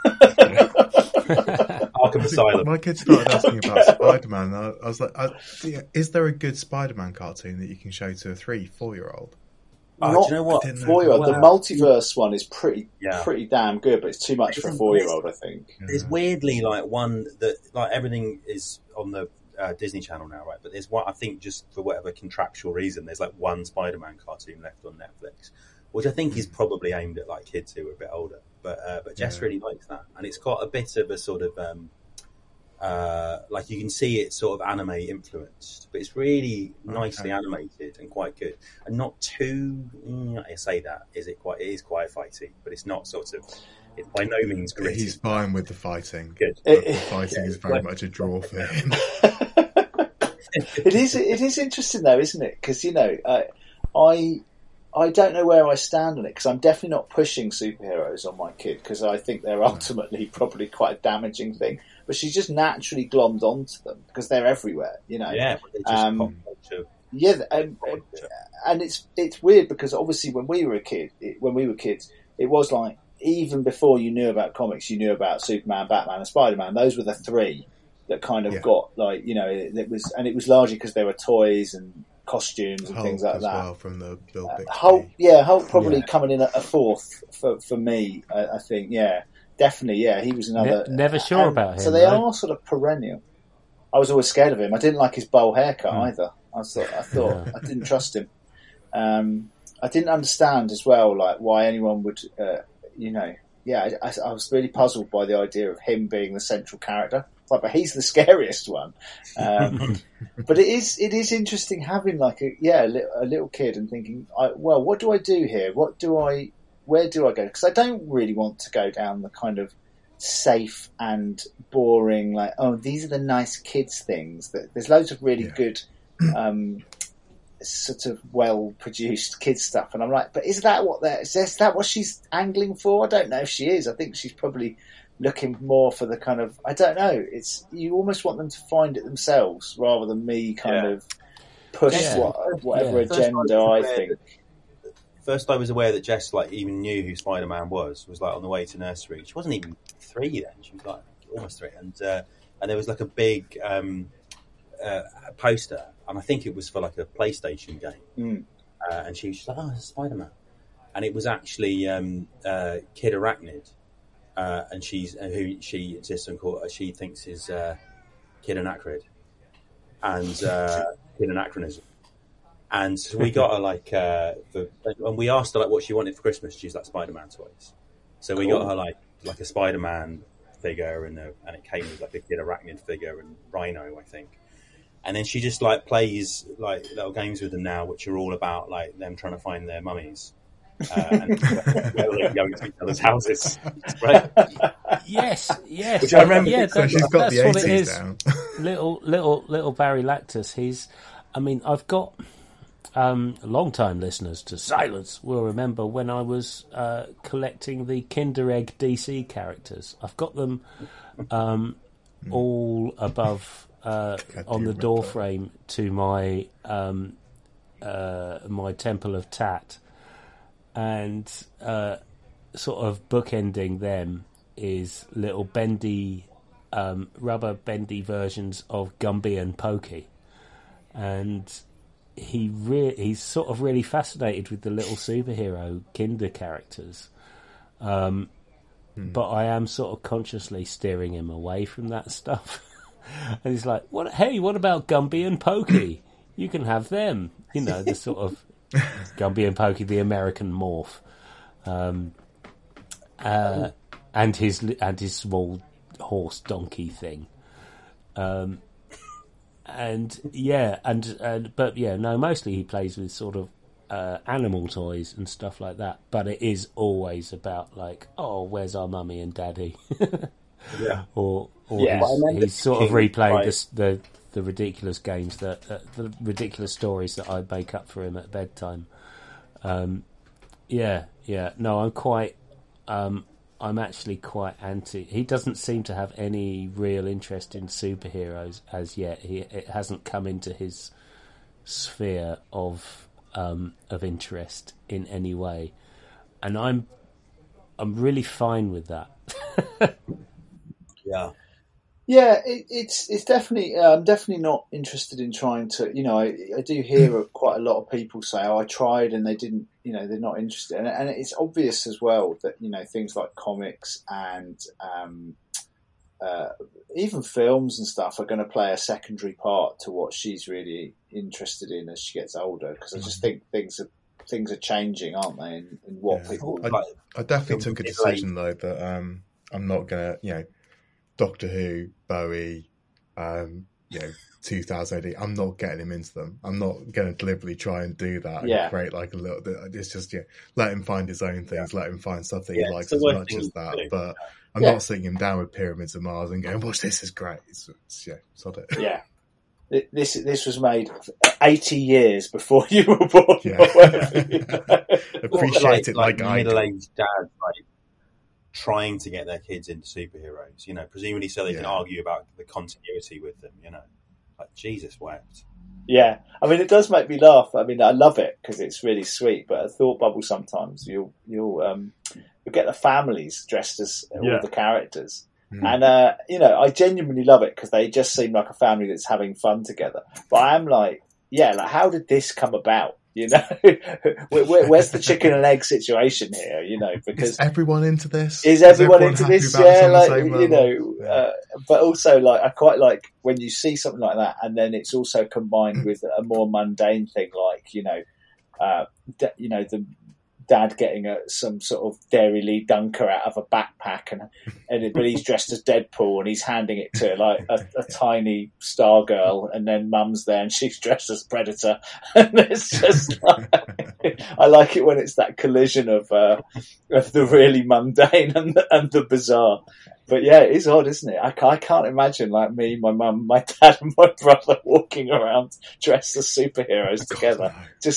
Arkham Asylum. My kids started asking about Spider-Man. I was like, is there a good Spider-Man cartoon that you can show to a 3-4-year-old? Do you know what? 4-year-old. The multiverse one is pretty damn good, but it's too much for a 4-year-old, I think. There's weirdly like one that, like, everything is on the Disney Channel now, right? But there's one, I think, just for whatever contractual reason, there's like one Spider-Man cartoon left on Netflix, which I think is probably aimed at like kids who are a bit older. But Jess really likes that, and it's got a bit of a sort of like, you can see it's sort of anime influenced, but it's really nicely animated and quite good, and not too. I say that it is quite fighty, but it's not sort of. It's by no means gritty. He's fine with the fighting. Good. The fighting is very much a draw for him. It is interesting though, isn't it? Because, you know, I don't know where I stand on it, because I'm definitely not pushing superheroes on my kid, because I think they're ultimately probably quite a damaging thing. But she's just naturally glommed onto them because they're everywhere, you know. Yeah, but they just pop culture. Yeah, and it's weird because obviously when we were kids, it was like, even before you knew about comics, you knew about Superman, Batman, and Spider-Man. Those were the three that kind of got, like, you know, it was largely because there were toys and costumes and Hulk things like as that. Well, from the Bill Bixby. Hulk probably coming in at a fourth for me. I think, definitely, he was another. Never sure about him. So they are sort of perennial. I was always scared of him. I didn't like his bowl haircut either. I thought I didn't trust him. I didn't understand as well, like, why anyone would, I was really puzzled by the idea of him being the central character. Like, but he's the scariest one. But it is interesting having like a little kid and thinking, what do I do here? Where do I go? Because I don't really want to go down the kind of safe and boring, like, these are the nice kids things. There's loads of really good, sort of well-produced kids stuff, and I'm like, but is that what she's angling for? I don't know if she is. I think she's probably looking more for the kind of, I don't know. It's, you almost want them to find it themselves rather than me kind of push whatever agenda I think. First, I was aware that Jess like even knew who Spider-Man was like on the way to nursery. She wasn't even 3 then; she was like almost 3, and there was like a big poster, and I think it was for like a PlayStation game, and she was just like, "Oh, it's Spider-Man," and it was actually Kid Arachnid. And who she insists on calling, she thinks is Kid Anacrid, and Kid Anachronism. And so we got her and we asked her like what she wanted for Christmas. She's like Spider-Man toys. So we got her like a Spider-Man figure, and it came with like a Kid Arachnid figure and Rhino, I think. And then she just like plays like little games with them now, which are all about like them trying to find their mummies. And going to each other's houses, right? Yes. Which I remember. Yeah, so she's got the 80s down. little Barry Lactus. I've got long-time listeners to Silence will remember when I was collecting the Kinder Egg DC characters. I've got them all above on the door frame to my my Temple of Tat. And sort of bookending them is little bendy rubber bendy versions of Gumby and Pokey, and he's sort of really fascinated with the little superhero Kinder characters. But I am sort of consciously steering him away from that stuff. And he's like, "What? Hey, what about Gumby and Pokey? You can have them." You know, the sort of Gumby and Pokey, the American morph, and his small horse donkey thing. But mostly he plays with sort of animal toys and stuff like that. But it is always about like, oh, where's our mummy and daddy? or he's sort of replayed the ridiculous games the ridiculous stories that I make up for him at bedtime. No, I'm actually quite anti. He doesn't seem to have any real interest in superheroes as yet. It hasn't come into his sphere of interest in any way, and I'm really fine with that. It's definitely. I'm definitely not interested in trying to. You know, I do hear quite a lot of people say, "Oh, I tried and they didn't." You know, they're not interested, and it's obvious as well that things like comics and even films and stuff are going to play a secondary part to what she's really interested in as she gets older. Because I just think things are changing, aren't they? In what people. I definitely took a decision though that I'm not going to, Doctor Who, Bowie, 2000 AD, I'm not getting him into them. I'm not going to deliberately try and do that and create like a little bit. It's just, let him find his own things, let him find stuff that he likes as much as that. But I'm not sitting him down with Pyramids of Mars and going, watch, this is great. Sod it. Yeah. This was made 80 years before you were born. Appreciate it like middle-aged dads, trying to get their kids into superheroes, presumably so they can argue about the continuity with them, Like, Jesus wept. Yeah, I mean, it does make me laugh. I mean, I love it because it's really sweet. But a thought bubble sometimes you'll get the families dressed as all the characters, and I genuinely love it because they just seem like a family that's having fun together. But I'm like, how did this come about? Where's the chicken and egg situation here? Because is everyone into this? Is everyone into this? But also, I quite like when you see something like that, and then it's also combined with a more mundane thing, like the dad getting some sort of Dairy Lee Dunker out of a backpack, but he's dressed as Deadpool and he's handing it to a tiny star girl, and then mum's there and she's dressed as Predator, and it's just I like it when it's that collision of the really mundane and the bizarre. But it is odd, isn't it? I can't imagine me, my mum, my dad, and my brother walking around dressed as superheroes together.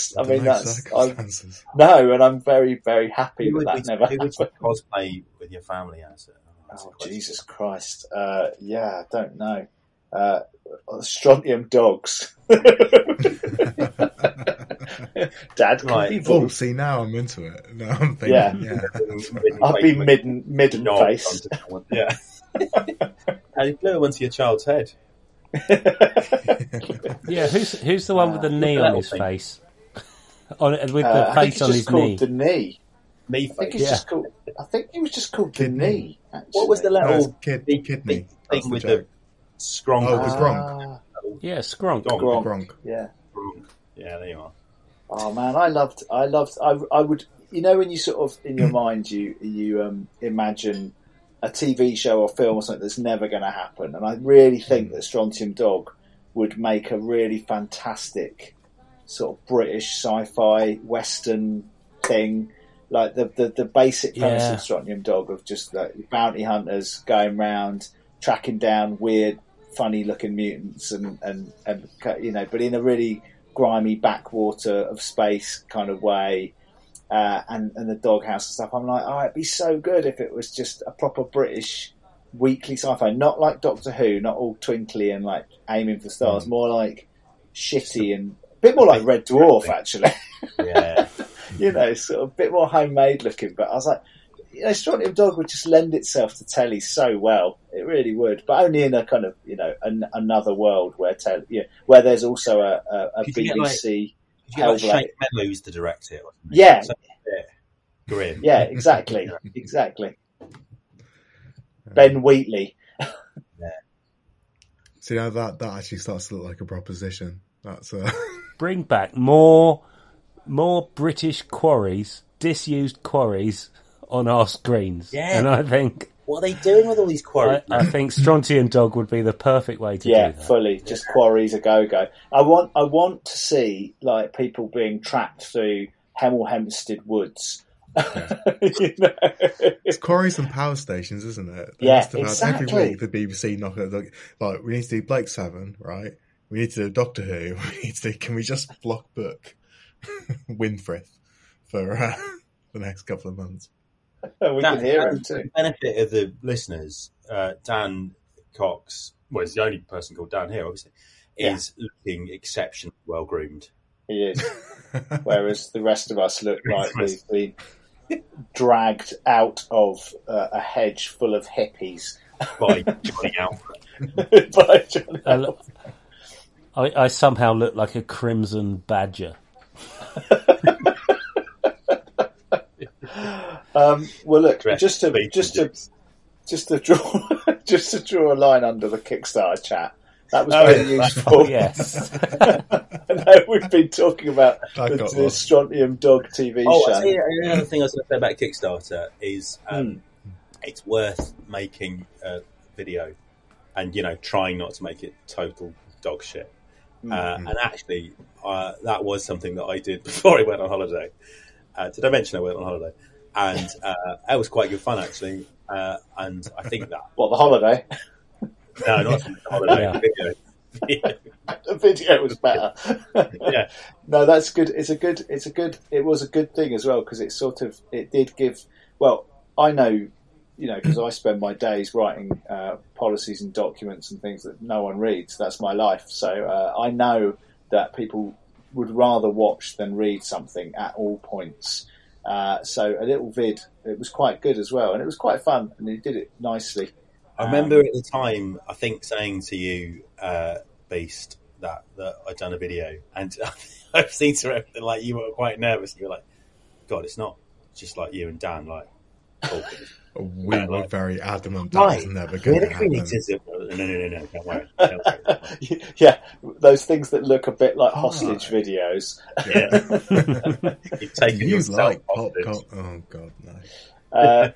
No, and I'm very, very happy that never happened. Cosplay with your family as it. Oh, Jesus Christ! I don't know. Strontium dogs. Dad can be full. See, now I'm into it. Now I'm thinking, I'll be midden faced. And you blew it onto your child's head. Who's the one with the knee on his face? With the face on his knee. The knee. Knee face. I think he was just called the knee. Actually. What was the little kidney thing with the skronk? Oh, the gronk. Skronk. Gronk. Yeah. Yeah, there you are. Oh man, I would, when you sort of, in your mind, you imagine a TV show or film or something that's never going to happen. And I really think that Strontium Dog would make a really fantastic sort of British sci-fi Western thing. Like the basic premise of Strontium Dog of just like bounty hunters going around tracking down weird, funny looking mutants and but in a really grimy backwater of space kind of way, and the doghouse and stuff. I'm like, it'd be so good if it was just a proper British weekly sci-fi, not like Doctor Who, not all twinkly and like aiming for stars, more like shitty and a bit more like Red Dwarf actually. Yeah. Sort of a bit more homemade looking. But I was like, Strontium Dog would just lend itself to telly so well. It really would, but only in a kind of another world where where there's also a BBC. Shane Meadows to direct it. Yeah. Grim. Yeah, exactly. Ben Wheatley. See, now that actually starts to look like a proposition. That's Bring back more British quarries, disused quarries on our screens. Yeah. And I think... What are they doing with all these quarries? I think Strontium Dog would be the perfect way to do that. Yeah, fully. Just quarries a go-go. I want to see like people being tracked through Hemel Hempstead woods. It's quarries and power stations, isn't it? Exactly. Every week the BBC knock at like we need to do Blake 7, right? We need to do Doctor Who. Can we just block book Winfrith for the next couple of months? We can hear him too. The benefit of the listeners, Dan Cox, well, he's the only person called Dan here, obviously, is looking exceptionally well groomed. He is. Whereas the rest of us look like we've been dragged out of a hedge full of hippies by Johnny Alfred. I somehow look like a crimson badger. Well, look, just to draw a line under the Kickstarter chat. That was very useful. Yes. I know we've been talking about the Strontium Dog TV show. Another thing I was going to say about Kickstarter is it's worth making a video and, trying not to make it total dog shit. And actually, that was something that I did before I went on holiday. Did I mention I went on holiday? And it was quite good fun, actually. And I think that... What, the holiday? No, not the holiday. The video. The video was better. Yeah. No, that's good. It was a good thing as well, because it did give... Well, I know, because I spend my days writing policies and documents and things that no one reads. That's my life. So I know that people would rather watch than read something at all points. So a little vid, it was quite good as well, and it was quite fun, and he did it nicely. I remember at the time, I think, saying to you, Beast, that I'd done a video, and I've seen something like you were quite nervous. You were like, "God, it's not just like you and Dan like talking." We were very adamant that was never going to happen. No, don't worry. Yeah, those things that look a bit like hostage videos. Yeah, you've taken yourself hostage. Oh God, no.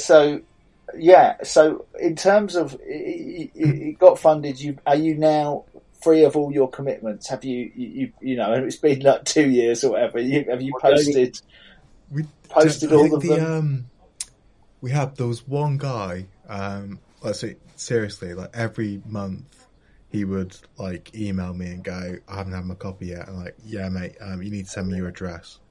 So in terms of it got funded, are you now free of all your commitments? Have you it's been like 2 years or whatever. Have you posted all of them? There was one guy, let's say seriously, like every month he would like email me and go, I haven't had my copy yet. I'm like, yeah, mate, you need to send me your address.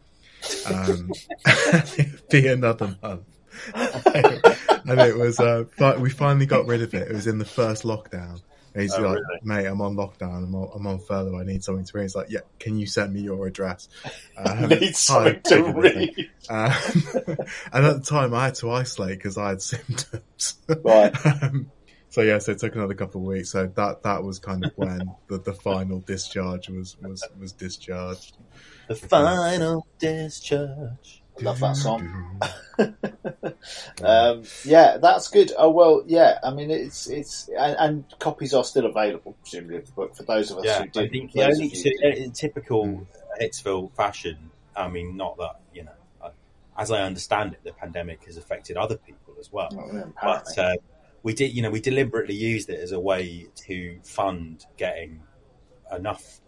Be another month. And it was, we finally got rid of it. It was in the first lockdown. And he's like, really? Mate, I'm on lockdown. I'm on furlough. I need something to read. He's like, yeah, can you send me your address? Need something to read. And at the time, I had to isolate because I had symptoms. Right. So it took another couple of weeks. So that was kind of when the final discharge was discharged. The final discharge. Love that song. Yeah, that's good. Oh well, yeah. I mean, it's and copies are still available, presumably, of the book for those of us who did. I think the only in typical Hitsville fashion. I mean, not that as I understand it, the pandemic has affected other people as well. But we deliberately used it as a way to fund getting enough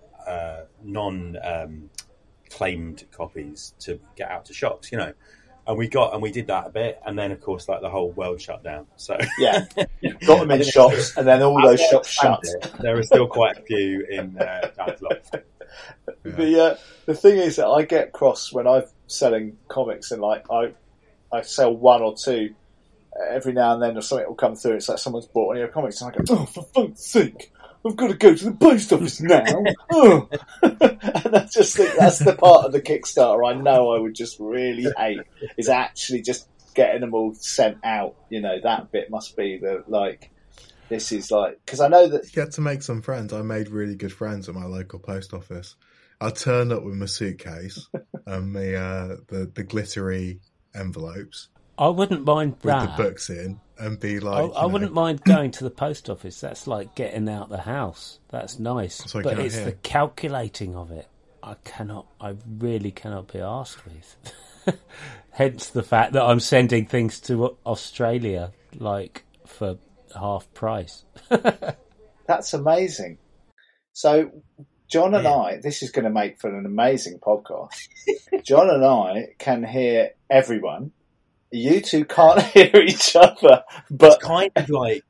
claimed copies to get out to shops, and we did that a bit, and then of course like the whole world shut down. So yeah, got them in shops, and then all those shops shut. There are still quite a few in Dan's loft. The thing is that I get cross when I'm selling comics, and like I sell one or two every now and then, or something will come through. It's like someone's bought one of your comics, and I go, oh, for fuck's sake, I've got to go to the post office now. Oh. And I just think that's the part of the Kickstarter I know I would just really hate, is actually just getting them all sent out. That bit must be the like. This is like, because I know that you get to make some friends. I made really good friends at my local post office. I turned up with my suitcase and the glittery envelopes. I wouldn't mind with that. the books in and be like. I wouldn't mind going to the post office. That's like getting out the house. That's nice, but it's the calculating of it. I really cannot be asked with. Hence the fact that I'm sending things to Australia like for half price. That's amazing. So John and I, this is going to make for an amazing podcast. John and I can hear everyone. You two can't hear each other, but it's kind of like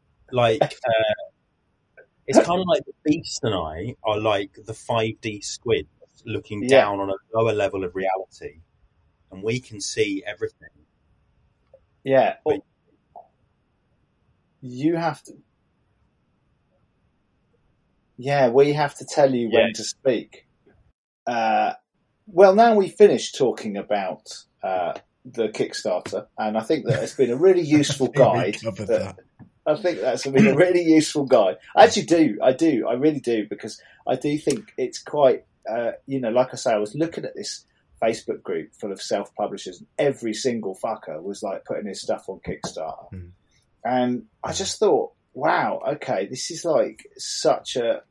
it's kind of like the Beast and I are like the 5D squid looking down on a lower level of reality, and we can see everything. Yeah, but you have to. Yeah, we have to tell you when to speak. Well, now we finished talking about the Kickstarter, and I think that it's been a really useful guide. I think that's been a really useful guide. I really do, because I do think it's quite, like I say, I was looking at this Facebook group full of self-publishers, and every single fucker was like putting his stuff on Kickstarter. And I just thought, wow, okay, this is like such a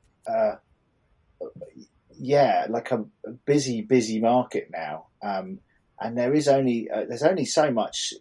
busy market now. And there's only so much,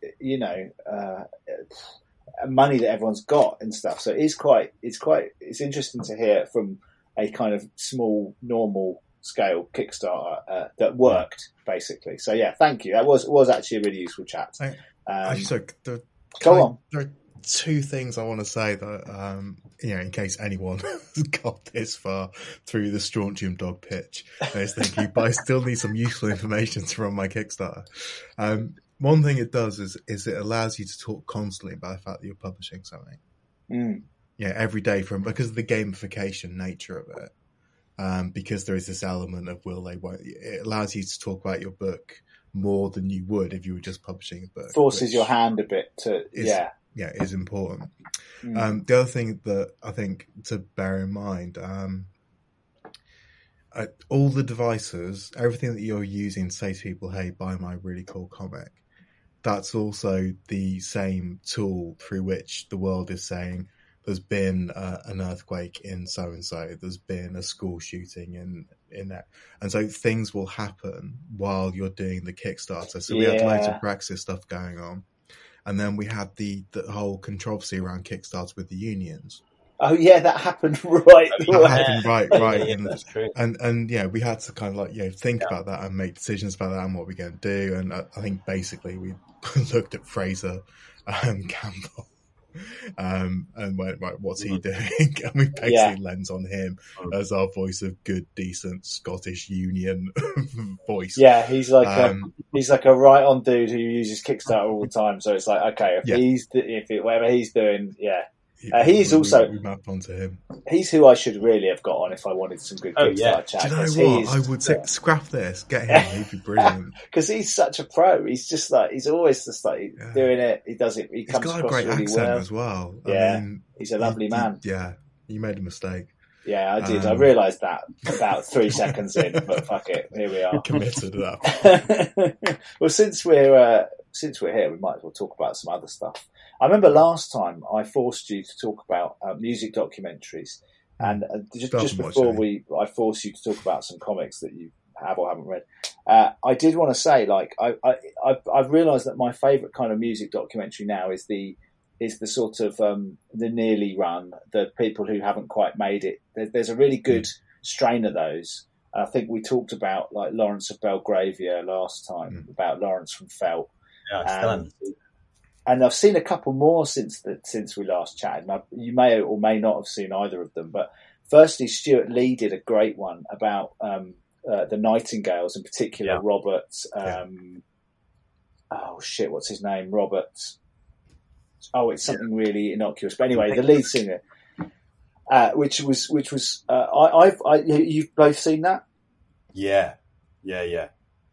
money that everyone's got and stuff. So it's interesting to hear from a kind of small, normal scale Kickstarter that worked, basically. So yeah, thank you. That was actually a really useful chat. Go on. There are two things I want to say that, in case anyone has got this far through the Strontium Dog pitch, is thinking, but I still need some useful information to run my Kickstarter. One thing it does is it allows you to talk constantly about the fact that you're publishing something. Every day because of the gamification nature of it. Because there is this element of will they, won't. It allows you to talk about your book more than you would if you were just publishing a book. Forces your hand a bit to, is important. The other thing that I think to bear in mind, all the devices, everything that you're using to say to people, hey, buy my really cool comic, that's also the same tool through which the world is saying there's been an earthquake in so-and-so, there's been a school shooting in that. And so things will happen while you're doing the Kickstarter. So we had loads of Brexit stuff going on. And then we had the whole controversy around Kickstarter with the unions. Oh yeah, that happened right. Right. That's true. And we had to kind of think about that and make decisions about that and what we're going to do. And I think basically we looked at Fraser Campbell and went, right, what's he doing? And we basically lens on him as our voice of good, decent Scottish union voice. Yeah, he's like a right on dude who uses Kickstarter all the time. So it's like, okay, whatever he's doing, he's also we map onto him. He's who I should really have got on if I wanted some good Kickstarter chat. Do you know what? I would say scrap this, get him. He'd be brilliant because he's such a pro. He's just like he's always just like doing it. He does it. He comes got across a great really accent well as well. Yeah, I mean, he's a lovely man. You made a mistake. Yeah, I did. I realised that about 3 seconds in, but fuck it, here we are. We're committed to that. Well, since we're here, we might as well talk about some other stuff. I remember last time I forced you to talk about music documentaries, and just before I forced you to talk about some comics that you have or haven't read. I did want to say, like, I've realised that my favourite kind of music documentary now is the sort of the nearly run, the people who haven't quite made it. There's a really good strain of those. I think we talked about like Lawrence of Belgravia last time, about Lawrence from Felt. And I've seen a couple more since we last chatted. And you may or may not have seen either of them. But firstly, Stuart Lee did a great one about the Nightingales, in particular Robert. What's his name? Robert. Oh, it's something really innocuous. But anyway, the lead singer, which was you've both seen that? Yeah.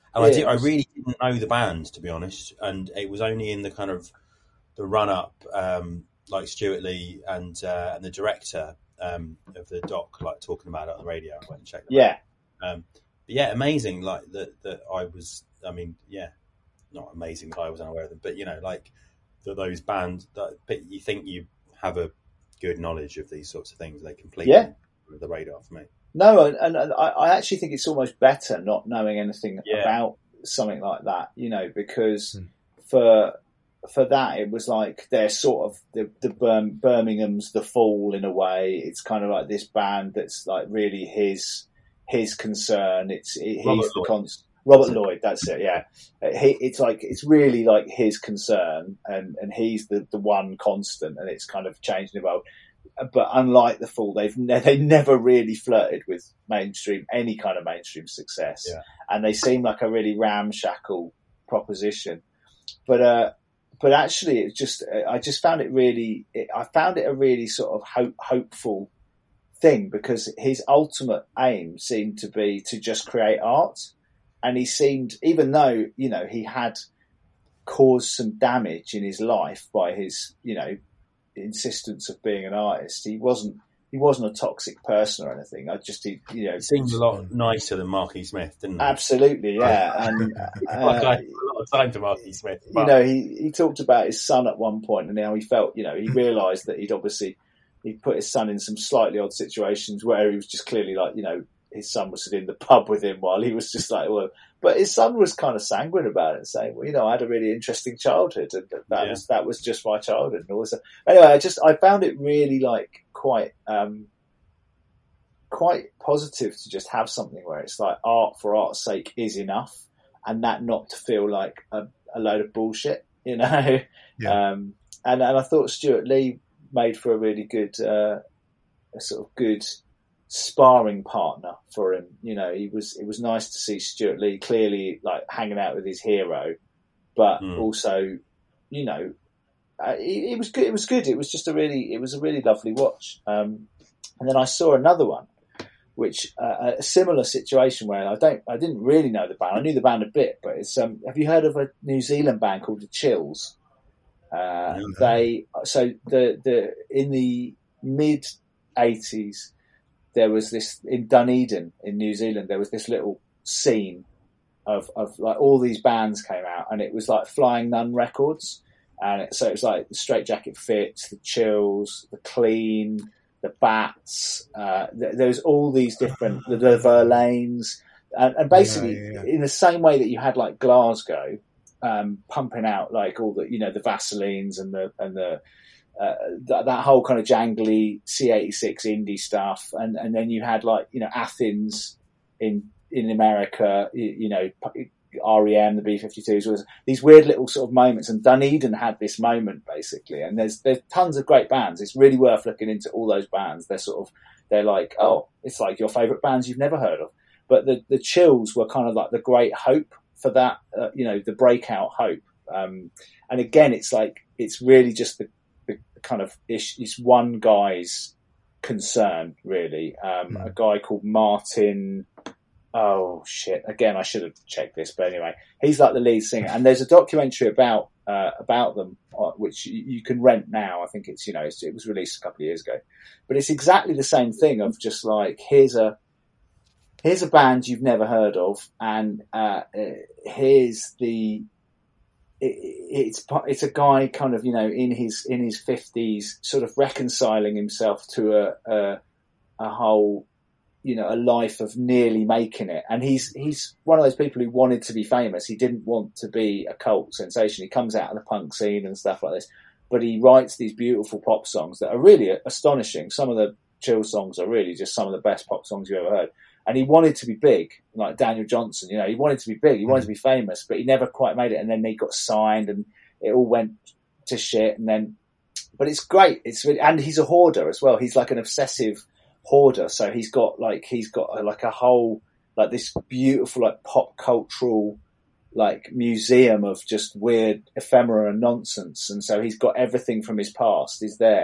And I really didn't know the band, to be honest, and it was only in the kind of the run up, like Stuart Lee and the director of the doc, like talking about it on the radio. I went and checked them out. But yeah, amazing. Like that I was. I mean, yeah, not amazing that I was unaware of them, but like those bands that you think you have a good knowledge of these sorts of things, they completely under the radar for me. No, and I actually think it's almost better not knowing anything about something like that, because for that it was like they're sort of the Birmingham's The Fall in a way. It's kind of like this band that's like really his concern. Robert Lloyd, that's it. Yeah, it's really like his concern, and he's the one constant, and it's kind of changed and evolved. But unlike The Fall, they never really flirted with any kind of mainstream success, and they seem like a really ramshackle proposition. But actually, I just found it really. I found it a really sort of hopeful thing, because his ultimate aim seemed to be to just create art, and he seemed, even though he had caused some damage in his life by his insistence of being an artist, he wasn't a toxic person or anything. He seemed a lot nicer than Marky Smith, didn't he? Absolutely, yeah. And a lot of time to Marky Smith. But... he talked about his son at one point, and how he felt. He realised that he'd put his son in some slightly odd situations where he was just clearly like, his son was sitting in the pub with him while he was just like, well, but his son was kind of sanguine about it, saying, well, I had a really interesting childhood, and that was just my childhood. And all this. Anyway, I found it really like quite positive to just have something where it's like art for art's sake is enough, and that not to feel like a load of bullshit, Yeah. And I thought Stuart Lee made for a really good, a sort of good sparring partner for him. It was nice to see Stuart Lee clearly like hanging out with his hero, but also, it was good. It was good. It was a really lovely watch. And then I saw another one, which a similar situation where I didn't really know the band. I knew the band a bit, but it's have you heard of a New Zealand band called the Chills? In the mid 80s, there was this in Dunedin in New Zealand. There was this little scene of like all these bands came out, and it was like Flying Nun Records, and so it was like the Straight Jacket Fits, the Chills, the Clean, the Bats. There was all these different the Verlaines, and basically in the same way that you had like Glasgow pumping out like all the the Vaselines and that whole kind of jangly C86 indie stuff, and then you had like Athens in America, REM, the B-52s, was these weird little sort of moments, and Dunedin had this moment basically. And there's tons of great bands. It's really worth looking into all those bands. They're like, oh, it's like your favourite bands you've never heard of. But the Chills were kind of like the great hope for that, the breakout hope. And again, it's like it's really just the kind of it's one guy's concern really. A guy called Martin. Oh shit! Again, I should have checked this, but anyway, he's like the lead singer, and there's a documentary about them which you can rent now. I think it's it was released a couple of years ago, but it's exactly the same thing of just like here's a band you've never heard of, and here's the. It's a guy kind of in his 50s, sort of reconciling himself to a whole a life of nearly making it, and he's one of those people who wanted to be famous. He didn't want to be a cult sensation. He comes out of the punk scene and stuff like this, but he writes these beautiful pop songs that are really astonishing. Some of the Chill songs are really just some of the best pop songs you've ever heard. And he wanted to be big, like Daniel Johnson. He wanted to be big. He wanted to be famous, but he never quite made it. And then he got signed, and it all went to shit. But it's great. And he's a hoarder as well. He's like an obsessive hoarder. So he's got like a whole like this beautiful like pop cultural like museum of just weird ephemera and nonsense. And so he's got everything from his past is there.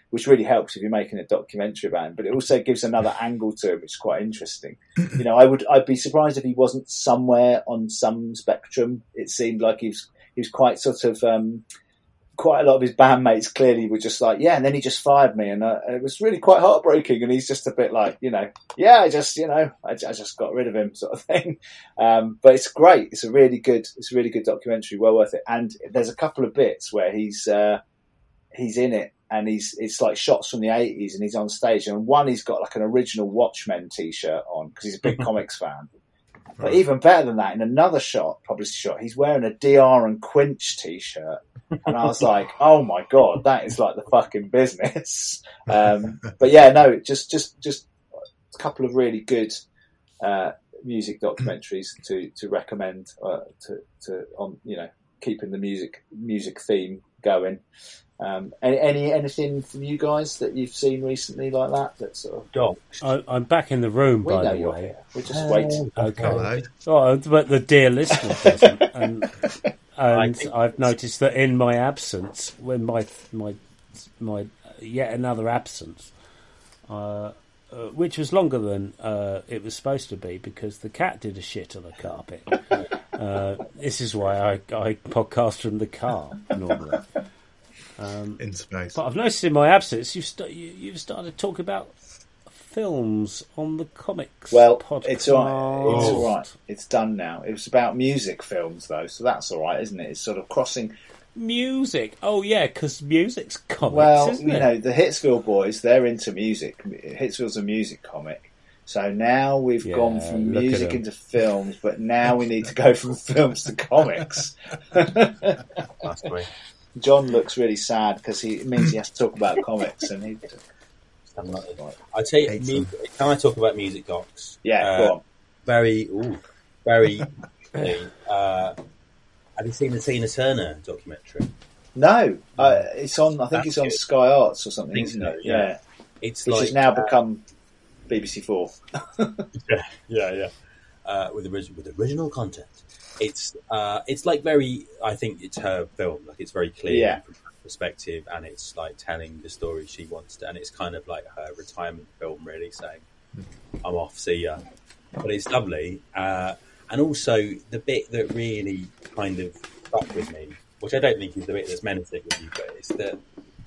which really helps if you're making a documentary about him. But it also gives another angle to him, which is quite interesting. You know, I'd be surprised if he wasn't somewhere on some spectrum. It seemed like he was quite sort of. Quite a lot of his bandmates clearly were just like, yeah, and then he just fired me, and it was really quite heartbreaking. And he's just a bit like, you know, yeah, I just got rid of him, sort of thing. But it's great. It's a really good documentary, well worth it. And there's a couple of bits where he's in it, and it's like shots from the 80s, and he's on stage. And one, he's got like an original Watchmen T-shirt on because he's a big comics fan. But even better than that, in another published shot, he's wearing a DR and Quinch T-shirt. And I was like, oh my God, that is like the fucking business. But yeah, no, just a couple of really good music documentaries to recommend to on, you know, keeping the music theme going. Anything from you guys that you've seen recently like that? That sort of docs. I'm back in the room. By the way, we're just waiting. Okay. Oh, but the dear listener doesn't, and I've noticed that in my absence, when my yet another absence, which was longer than it was supposed to be because the cat did a shit on the carpet. This is why I podcast from the car normally. In space. But I've noticed in my absence, you've started to talk about films on the comics. Well, podcast. It's all right. It's done now. It was about music films, though, so that's all right, isn't it? It's sort of crossing music. Oh yeah, because music's comics. Well, isn't you it? know, the Hitsville boys, they're into music. Hitsville's a music comic. So now we've gone from music into films, but now we need to go from films to comics. That's great. John looks really sad because it means he has to talk about comics, and he. I tell you, can I talk about music docs? Yeah, go on. Very. Have you seen the Tina Turner documentary? No, it's on. I think it's on Sky Arts or something, isn't it? Yeah, it's which has now become BBC 4. Yeah. With original content. It's like very. I think it's her film. Like it's very clear from her perspective, and it's like telling the story she wants to. And it's kind of like her retirement film, really, saying, "I'm off, see ya." But it's lovely, and also the bit that really kind of stuck with me, which I don't think is the bit that's meant to stick with you, but it's that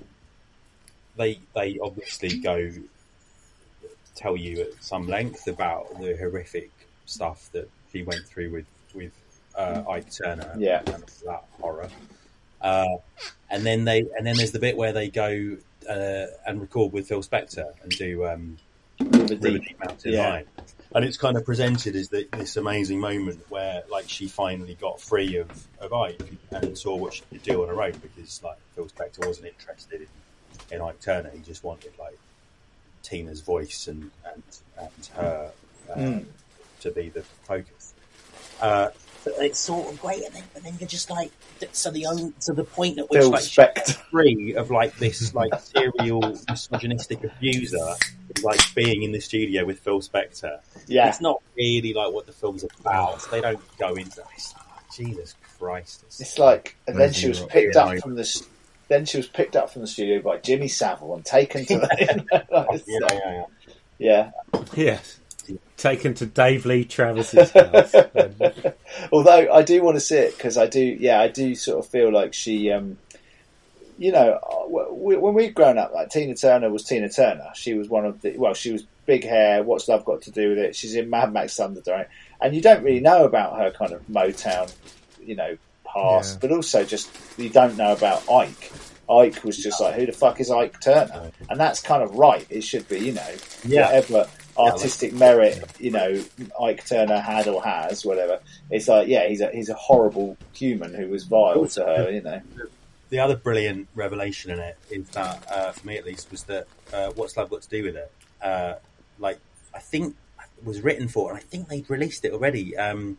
they obviously go tell you at some length about the horrific stuff that she went through with Ike Turner, and that horror, and then there's the bit where they go and record with Phil Spector and do River Deep Mountain Line, and it's kind of presented as this amazing moment where like she finally got free of Ike and saw what she could do on her own, because like Phil Spector wasn't interested in Ike Turner, he just wanted like Tina's voice and her to be the focus. It's sort of great, but then you're just like, to the point at which like she's free of like this like serial misogynistic abuser, like being in the studio with Phil Spector. Yeah, it's not really like what the film's about. So they don't go into this. Jesus Christ! It's like, and then she was picked up from the. Then she was picked up from the studio by Jimmy Savile and taken to Yes. Taken to Dave Lee Travis's house. Although I do want to see it because I do sort of feel like she, you know, when we'd grown up, like Tina Turner was Tina Turner. She was she was big hair. What's Love Got to Do with It? She's in Mad Max Thunderdome, and you don't really know about her kind of Motown, you know, past, but also just you don't know about Ike. Ike was just like, who the fuck is Ike Turner? And that's kind of right. It should be, you know, whatever artistic merit, you know, Ike Turner had or has, whatever. It's like, he's a horrible human who was vile to her, you know. The other brilliant revelation in it is that, for me at least, was that What's Love Got to Do with It? Like, I think it was written for, and I think they'd released it already.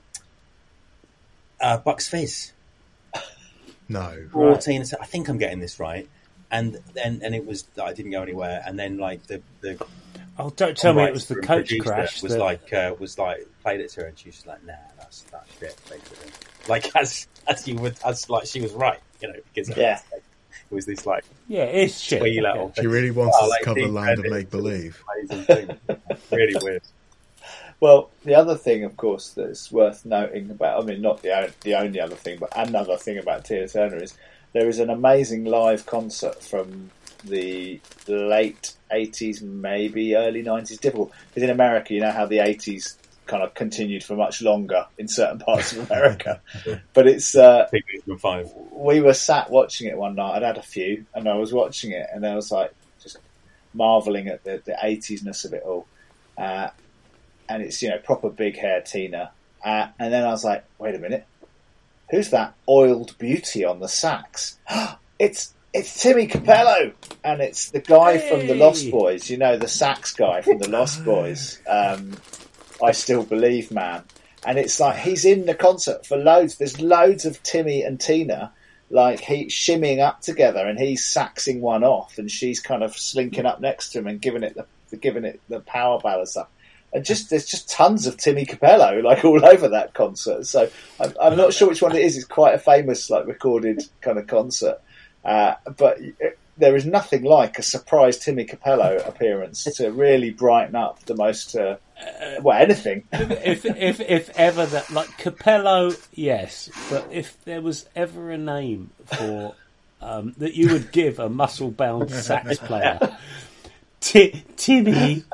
Bucks Fizz. No. Or Tina, I think I'm getting this right. And it was, I didn't go anywhere. And then like the oh, don't tell me it was the coach crash. Was like played it to her, and she was like, "Nah, that's shit." Basically, like as she was right, you know, because it was this like it's shit. Little she really wants to cover Land of Make Believe. Really weird. Well, the other thing, of course, that's worth noting about, I mean, not the only other thing, but another thing about Tina Turner is there is an amazing live concert from the late 80s, maybe early 90s. Difficult, because in America, you know how the 80s kind of continued for much longer in certain parts of America. But it's... we were sat watching it one night. I'd had a few, and I was watching it, and I was like, just marvelling at the 80s-ness of it all. And it's, you know, proper big hair Tina. And then I was like, wait a minute. Who's that oiled beauty on the sax? It's Timmy Capello. And it's the guy from the Lost Boys. You know, the sax guy from the Lost Boys. I Still Believe, man. And it's like, he's in the concert for loads. There's loads of Timmy and Tina, like, he shimmying up together, and he's saxing one off, and she's kind of slinking up next to him and giving it the power ballad stuff. And there's just tons of Timmy Capello, like, all over that concert. So I'm not sure which one it is. It's quite a famous, like, recorded kind of concert. But there is nothing like a surprise Timmy Capello appearance to really brighten up the most, anything. if ever that, like, Capello, yes. But if there was ever a name for, that you would give a muscle-bound sax player, Timmy...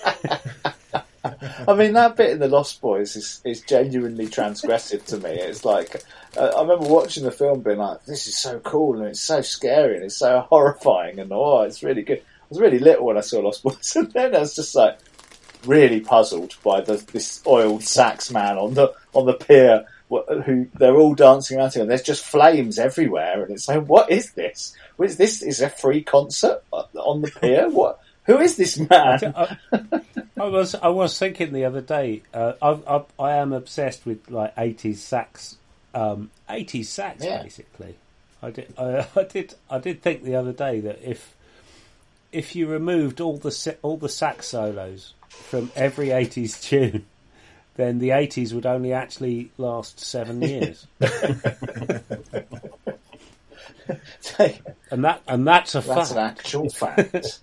I mean, that bit in The Lost Boys is genuinely transgressive to me. It's like, I remember watching the film being like, this is so cool, and it's so scary, and it's so horrifying, and it's really good. I was really little when I saw Lost Boys, and then I was just like, really puzzled by this oiled sax man on the pier, who they're all dancing around to, and there's just flames everywhere, and it's like, what is this? What is this? Is a free concert on the pier? What? Who is this man? I was thinking the other day. I am obsessed with like 80s sax. 80s sax, basically. I did think the other day that if you removed all the sax solos from every 80s tune, then the 80s would only actually last 7 years. and that's a fact. That's an actual fact.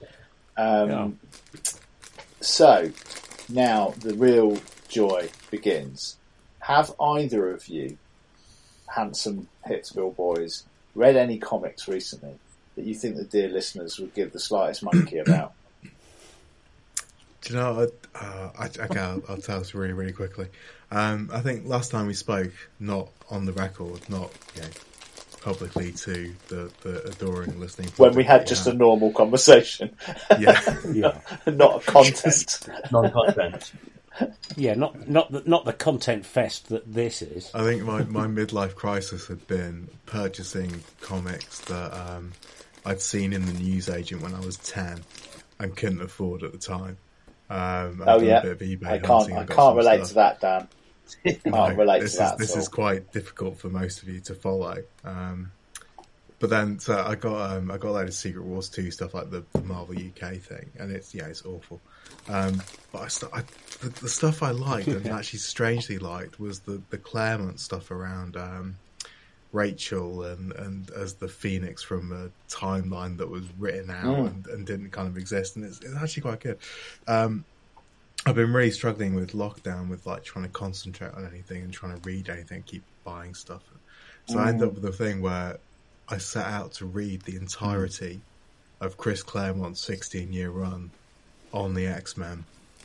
So, now the real joy begins. Have either of you, handsome Hitsville boys, read any comics recently that you think the dear listeners would give the slightest monkey about? Do you know, I'll tell us really, really quickly. I think last time we spoke, not on the record, not publicly to the adoring listening public, when we had just a normal conversation, not a content, non-content. Yeah, not the content fest that this is. I think my midlife crisis had been purchasing comics that I'd seen in the newsagent when I was 10 and couldn't afford at the time. A bit of eBay I can't relate to that, Dan. This is quite difficult for most of you to follow. But then, so I got a load of Secret Wars 2 stuff, like the Marvel UK thing, and it's awful. But the stuff I liked and actually strangely liked was the Claremont stuff around Rachel and as the Phoenix from a timeline that was written out and didn't kind of exist, and it's actually quite good. I've been really struggling with lockdown, with like trying to concentrate on anything and trying to read anything, keep buying stuff. So I ended up with a thing where I set out to read the entirety of Chris Claremont's 16-year run on the X-Men,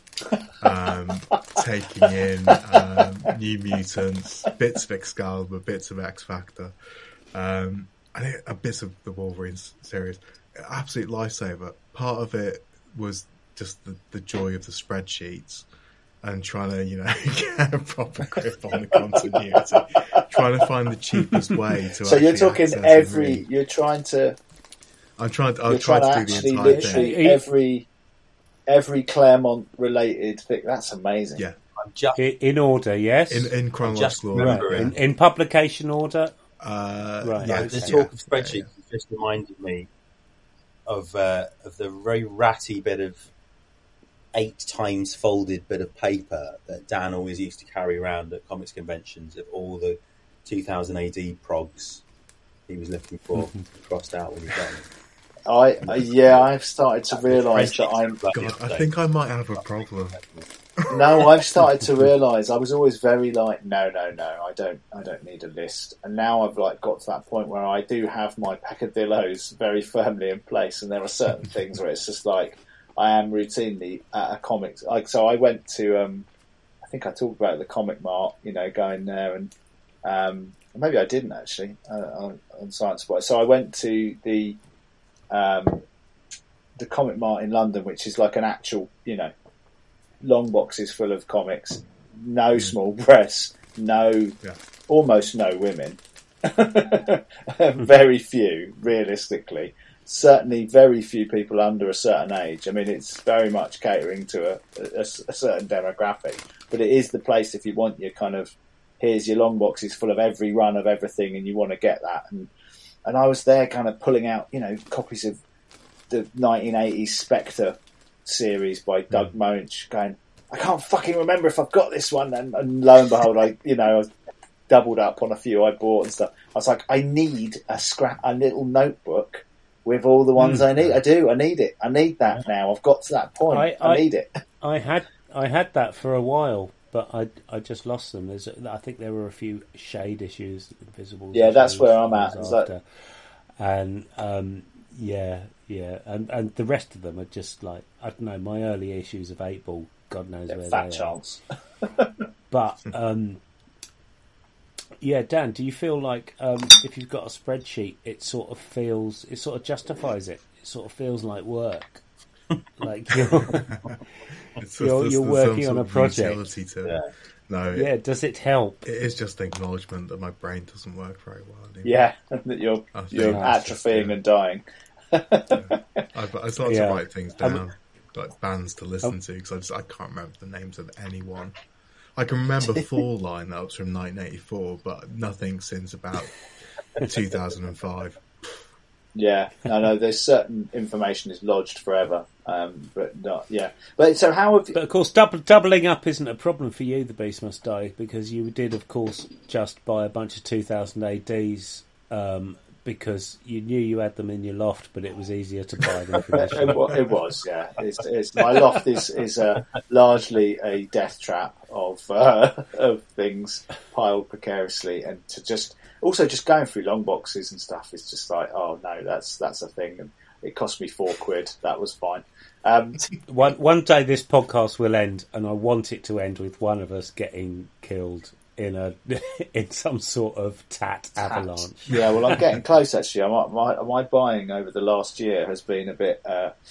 taking in New Mutants, bits of Excalibur, bits of X-Factor, and bits of the Wolverine series. Absolute lifesaver. Part of it was just the joy of the spreadsheets and trying to, get a proper grip on the continuity. Trying to find the cheapest way to. So you're talking you're trying to. I'm trying to do the entire thing. Every Claremont related thing. That's amazing. Yeah. In order, yes. In chronological order. Right. In publication order. Right. Yeah, the talk of spreadsheets just reminded me of the very ratty bit of 8 times folded bit of paper that Dan always used to carry around at comics conventions of all the 2000 AD progs he was looking for crossed out when he done. I've started to realise that I'm. God, I think I might have a problem. No, I've started to realise I was always very like, no, I don't need a list, and now I've like got to that point where I do have my peccadillos very firmly in place, and there are certain things where it's just like I am routinely at a comics. Like, so I went to, I think I talked about the Comic Mart, going there, and maybe I didn't actually on Science Boy. So I went to the Comic Mart in London, which is like an actual, long boxes full of comics, no small press, almost no women, very few, realistically, certainly very few people under a certain age. I mean, it's very much catering to a certain demographic, but it is the place if you want your kind of, here's your long boxes full of every run of everything and you want to get that. And I was there kind of pulling out, copies of the 1980s Spectre series by Doug Moench, going, I can't fucking remember if I've got this one, and lo and behold, I was doubled up on a few I bought and stuff. I was like, I need a little notebook with all the ones I need. I need it. I need that now. I've got to that point. I need it. I had that for a while, but I just lost them. I think there were a few Shade issues, Invisibles. Yeah, that's where I'm at. And and the rest of them are just like, I don't know, my early issues of 8 Ball, God knows where fat they chance. are. But Dan, do you feel like if you've got a spreadsheet, it sort of justifies it? It sort of feels like work, like you're working on a project. No, does it help? It is just acknowledgement that my brain doesn't work very well anymore. Yeah, that you're atrophying and dying. I started to write things down, like bands to listen to, because I can't remember the names of anyone. I can remember 4 lineups from 1984, but nothing since about 2005. Yeah, no, there's certain information is lodged forever, but not, yeah. But so how have you... But of course, doubling up isn't a problem for you, The Beast Must Die, because you did, of course, just buy a bunch of 2000 ADs, because you knew you had them in your loft, but it was easier to buy them from the shop. It was, yeah. It's my loft is largely a death trap of things piled precariously, and to just going through long boxes and stuff is just like, oh no, that's a thing, and it cost me £4. That was fine. One day this podcast will end, and I want it to end with one of us getting killed in some sort of tat avalanche. Yeah, well, I'm getting close actually. My buying over the last year has been a bit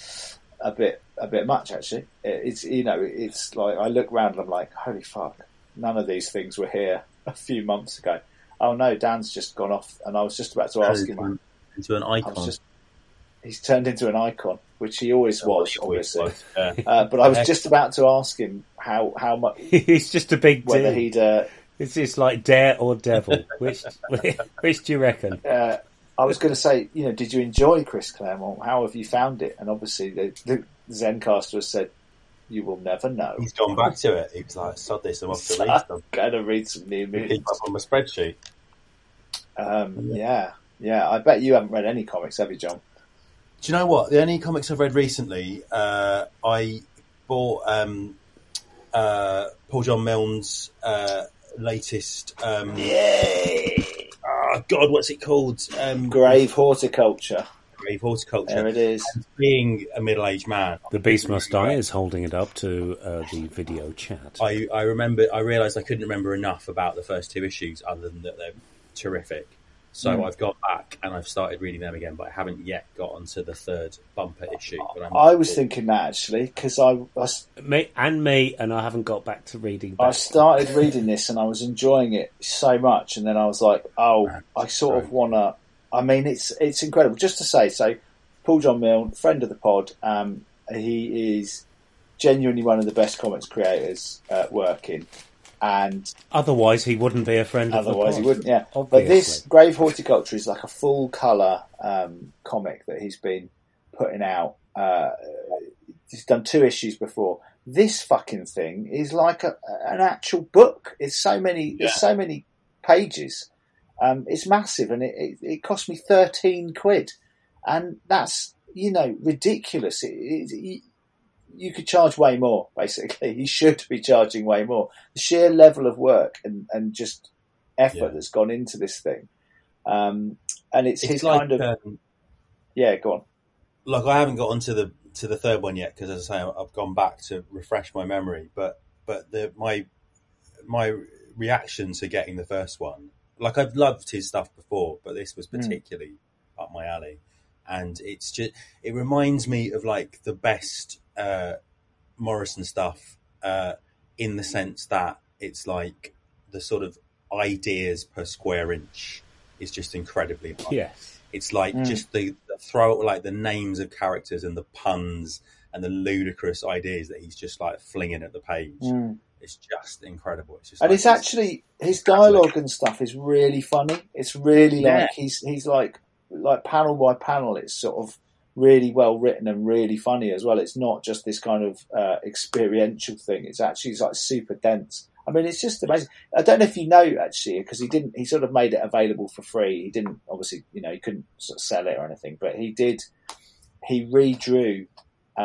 much actually. It's like I look around and I'm like, holy fuck, none of these things were here a few months ago. Oh no, Dan's just gone off, and I was just about to ask him into an icon. He's turned into an icon, which he always was, obviously. But I was just about to ask him how much. He's just a big whether dude. He'd. It's just like Dare or Devil. Which do you reckon? I was going to say, did you enjoy Chris Claremont? How have you found it? And obviously, the Zencastr has said, you will never know. He's gone back to it. He was like, sod this, I'm off to read them. I'm going to read some new movies. Keep up on my spreadsheet. Yeah. I bet you haven't read any comics, have you, John? Do you know what? The only comics I've read recently, I bought Paul John Milne's latest... Yay! Oh, God, what's it called? Grave Horticulture. Grave Horticulture. There it is. And being a middle-aged man... The Beast Must Die is holding it up to the video chat. I realised I couldn't remember enough about the first 2 issues other than that they're terrific. So I've got back and I've started reading them again, but I haven't yet got onto the 3rd bumper issue. But I was thinking that actually, because me, and I haven't got back to reading. I started reading this and I was enjoying it so much, and then I was like, I sort of want to. I mean, it's incredible. Just to say, so Paul John Milne, friend of the pod, he is genuinely one of the best comics creators working. And otherwise, he wouldn't be a friend of the pod. Otherwise, he wouldn't, yeah. Obviously. But this Grave Horticulture is like a full colour comic that he's been putting out. He's done 2 issues before. This fucking thing is like an actual book. It's so many. There's so many pages, It's massive, and it cost me £13, and that's ridiculous. You could charge way more. Basically, you should be charging way more. The sheer level of work and just effort that's gone into this thing, and it's his like, kind of go on. Like I haven't got onto the third one yet because, as I say, I've gone back to refresh my memory. But my reaction to getting the first one, like I've loved his stuff before, but this was particularly up my alley, and it reminds me of like the best Morrison stuff in the sense that it's like the sort of ideas per square inch is just incredibly high. Yes. It's like just the throw, like the names of characters and the puns and the ludicrous ideas that he's just like flinging at the page. It's just incredible. It's just and it's actually his dialogue and stuff is really funny. It's really like he's like panel by panel. It's sort of really well written and really funny as well. It's not just this kind of experiential thing. It's like super dense. I mean, it's just amazing. I don't know if you know, actually, because he sort of made it available for free. He didn't, obviously, he couldn't sort of sell it or anything, but he redrew,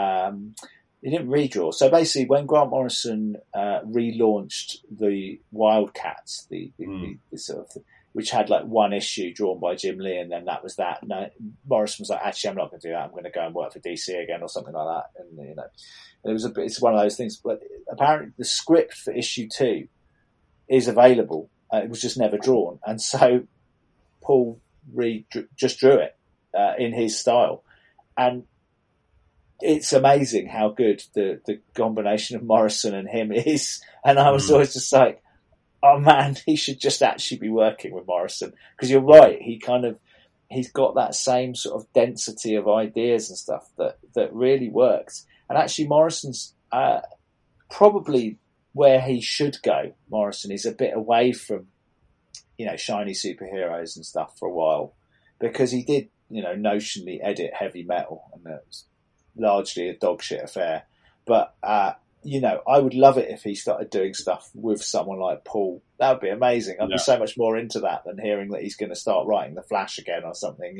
he didn't redraw. So basically, when Grant Morrison relaunched the Wildcats, the sort of, which had like one issue drawn by Jim Lee, and then that was that. No, Morrison was like, actually, I'm not going to do that. I'm going to go and work for DC again or something like that. And it's one of those things. But apparently, the script for issue 2 is available. It was just never drawn, and so Paul just drew it in his style, and it's amazing how good the combination of Morrison and him is. And I was always just like, oh man, he should just actually be working with Morrison, because you're right. He's got that same sort of density of ideas and stuff that really works. And actually, Morrison's probably where he should go. Morrison is a bit away from, shiny superheroes and stuff for a while, because he did, notionally edit heavy metal, and it was largely a dog shit affair. But I would love it if he started doing stuff with someone like Paul. That would be amazing. I'd be so much more into that than hearing that he's going to start writing The Flash again or something,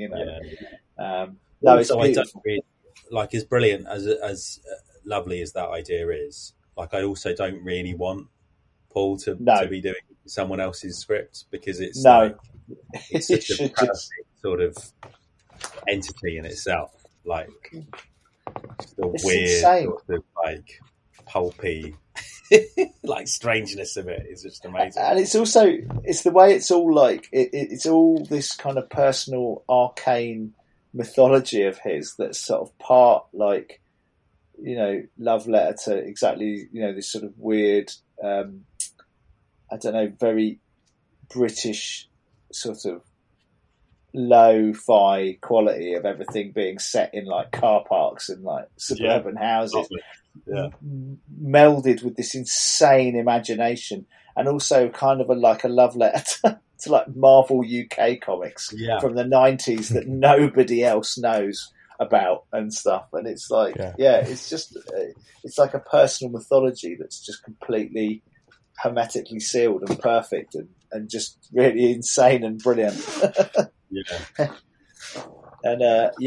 No, it's beautiful. Like, as brilliant as lovely as that idea is, like, I also don't really want Paul to be doing someone else's script, because it's it's such a perfect sort of entity in itself. Like, just a weird sort of like pulpy like strangeness of it is just amazing. And it's the way it's all like it's all this kind of personal arcane mythology of his that's sort of part like love letter to exactly this sort of weird I don't know, very British sort of lo-fi quality of everything being set in like car parks and like suburban houses, melded with this insane imagination, and also kind of like a love letter to like Marvel UK comics from the 90s that nobody else knows about and stuff. And it's like, it's just, it's like a personal mythology that's just completely hermetically sealed and perfect and just really insane and brilliant. And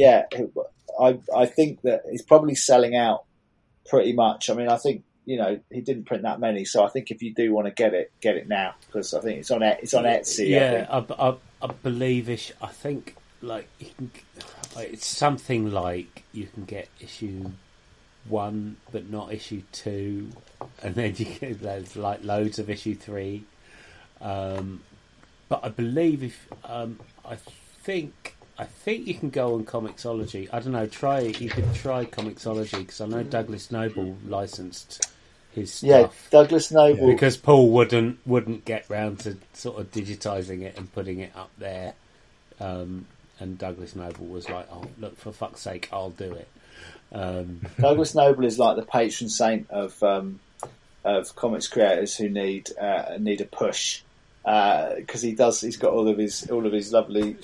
I think that he's probably selling out pretty much. I mean, I think he didn't print that many, so I think if you do want to get it now, because I think it's on Etsy. Yeah, I believe I think like you can, it's something like you can get issue 1 but not issue 2, and then there's like loads of issue 3. But I believe I think you can go on Comixology. I don't know. You could try Comixology, because I know Douglas Noble licensed his stuff. Yeah, Douglas Noble, because Paul wouldn't get round to sort of digitizing it and putting it up there. And Douglas Noble was like, "Oh, look, for fuck's sake, I'll do it." Douglas Noble is like the patron saint of comics creators who need a push. Because he's got all of his lovely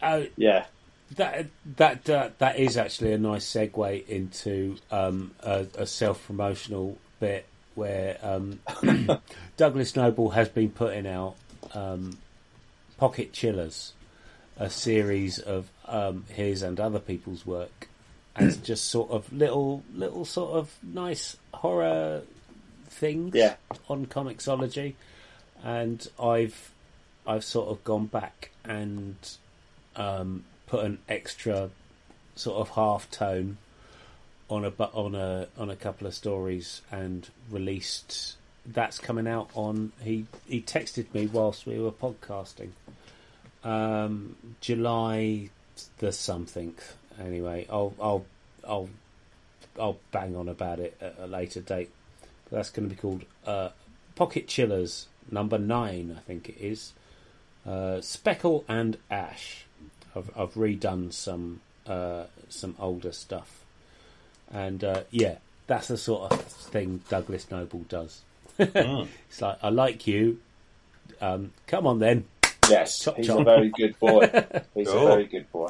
that is actually a nice segue into a self-promotional bit where Douglas Noble has been putting out Pocket Chillers, a series of his and other people's work as just sort of little sort of nice horror things on Comixology, and I've sort of gone back and put an extra sort of half tone on a couple of stories and released. That's coming out on. He texted me whilst we were podcasting. July the something. Anyway, I'll bang on about it at a later date. But that's going to be called Pocket Chillers number 9, I think it is. Speckle and Ash. I've redone some older stuff, and that's the sort of thing Douglas Noble does. It's like, I like you. Come on then. Yes, chop, he's a very good boy. He's a very good boy.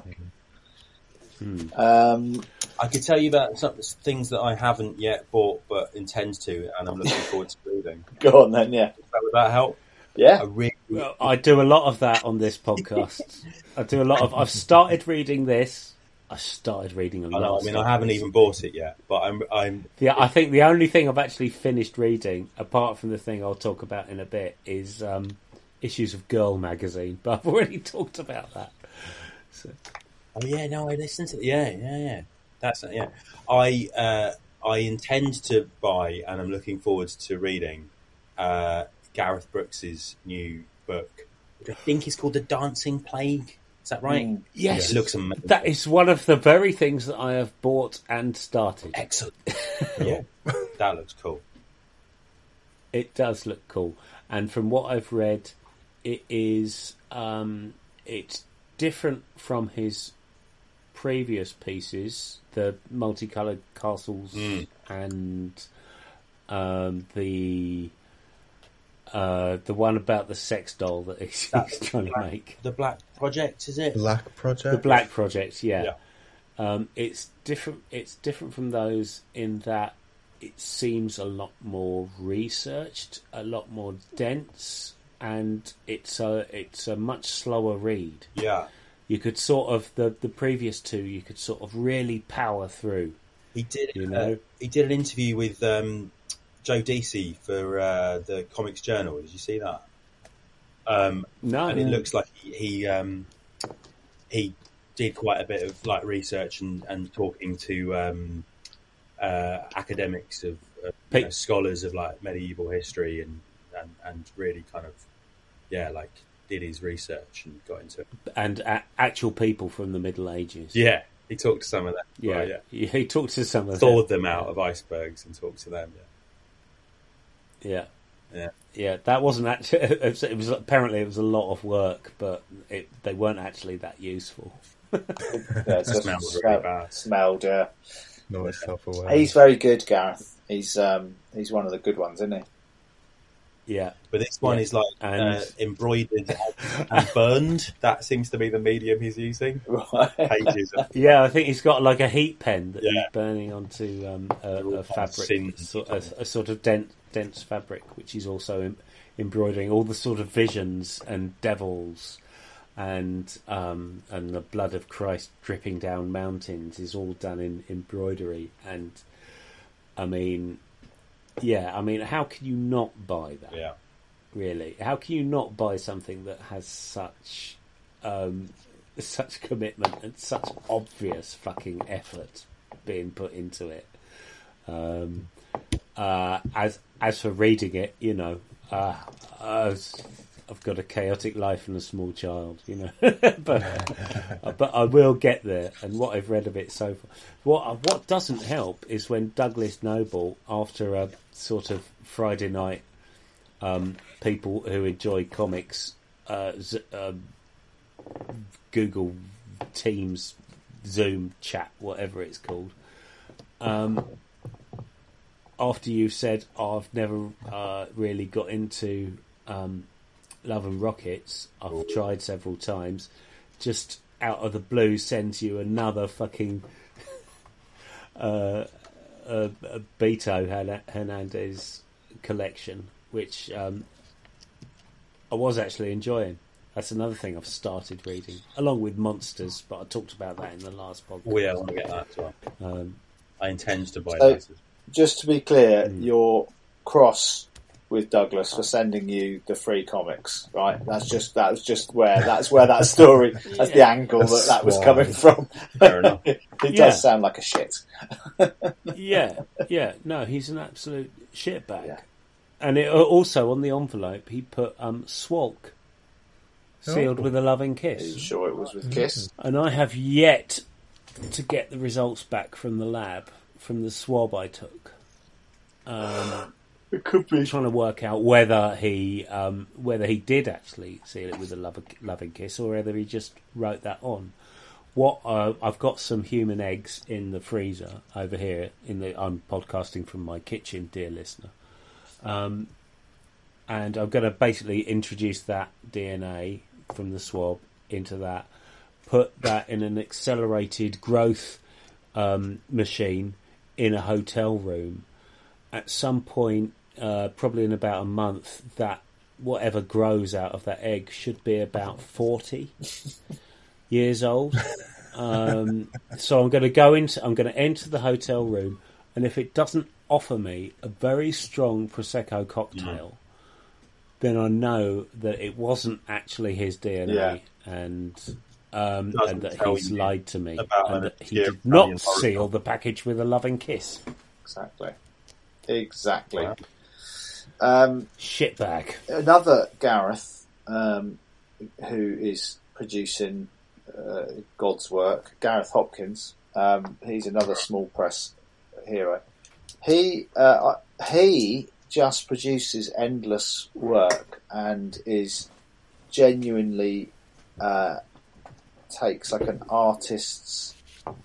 I could tell you that some things that I haven't yet bought but intend to, and I'm looking forward to reading. Go on then, yeah. Would that help? Yeah. I do a lot of that on this podcast. I've started reading this. I started reading a lot. I haven't even bought it yet, but I'm. Yeah, I think the only thing I've actually finished reading, apart from the thing I'll talk about in a bit, is issues of Girl magazine. But I've already talked about that. So. Oh yeah, no, I listened to. Yeah. That's yeah. I intend to buy, and I'm looking forward to reading Gareth Brooks's new book, which I think is called The Dancing Plague. Is that right? Yes. It looks amazing. That is one of the very things that I have bought and started. Excellent. Yeah, that looks cool. It does look cool. And from what I've read, it is it's different from his previous pieces, the multicoloured castles and the one about the sex doll that he's trying to make. The Black Project, is it? Black Project? The Black Project, yeah. It's different. It's different from those in that it seems a lot more researched, a lot more dense, and it's a much slower read. Yeah. You could sort of the previous two. You could sort of really power through. He did. He did an interview with Joe Deasy for the Comics Journal. Did you see that? No. And it looks like he did quite a bit of like research and talking to academics of scholars of like medieval history and really kind of did his research and got into it. And actual people from the Middle Ages. Yeah, he talked to some of them. Yeah, right, yeah. He talked to some of them. Thawed them out of icebergs and talked to them. Yeah. That wasn't actually. It was apparently it was a lot of work, but they weren't actually that useful. It smelled really bad. Smelled. Not itself aware. He's very good, Gareth. He's one of the good ones, isn't he? Yeah, but this one is like embroidered and burned. That seems to be the medium he's using. Pages. I think he's got like a heat pen that he's burning onto a fabric, a sort of dense fabric, which he's also embroidering all the sort of visions and devils, and the blood of Christ dripping down mountains is all done in embroidery. And I mean, how can you not buy that? Yeah. Really, how can you not buy something that has such commitment and such obvious fucking effort being put into it? As for reading it, I've got a chaotic life and a small child, but I will get there. And what I've read of it so far, what doesn't help is when Douglas Noble, after a sort of Friday night, people who enjoy comics, Google Teams, Zoom chat, whatever it's called. After you've said, I've never really got into Love and Rockets, I've tried several times, just out of the blue sends you another fucking Beto Hernandez collection, which I was actually enjoying. That's another thing I've started reading, along with Monsters, but I talked about that in the last podcast. Oh, yeah, I want to get that as well. I intend to buy that. Just to be clear, you're cross with Douglas for sending you the free comics, right? That's where that story, that's the angle that was coming from. Fair enough. It does sound like a shit. yeah. No, he's an absolute shitbag. Yeah. And also on the envelope, he put Swalk, sealed with a loving kiss. Are you sure it was with Kiss? And I have yet to get the results back from the lab, from the swab I took. It could be trying to work out whether he did actually seal it with a loving kiss, or whether he just wrote that on. I've got some human eggs in the freezer over here. I'm podcasting from my kitchen, dear listener, and I'm going to basically introduce that DNA from the swab into that, put that in an accelerated growth machine in a hotel room. At some point, probably in about a month, that whatever grows out of that egg should be about 40 years old. So I'm going to enter the hotel room, and if it doesn't offer me a very strong Prosecco cocktail, then I know that it wasn't actually his DNA, and that he's lied to me, and that he did not seal the package with a loving kiss. Exactly. Wow. Shitbag. Another Gareth, who is producing God's work, Gareth Hopkins. He's another small press hero. He just produces endless work and is genuinely takes like an artist's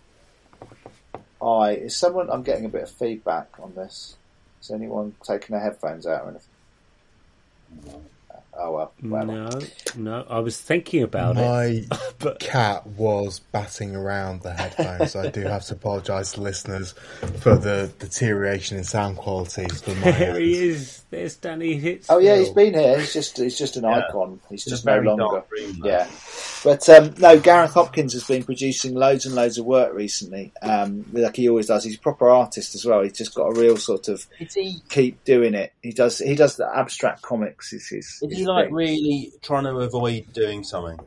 eye. I'm getting a bit of feedback on this. Is anyone taking their headphones out or anything? Oh well. No. I was thinking about it. My cat was batting around the headphones, so I do have to apologise to listeners for the deterioration in sound quality. There he is. There's Danny Hitchfield. Oh yeah, he's been here. He's just an icon. He's just no longer. Yeah. But no, Gareth Hopkins has been producing loads and loads of work recently. Like he always does. He's a proper artist as well. He's just got a real sort of keep doing it. He does the abstract comics. Is he like really trying to avoid doing something?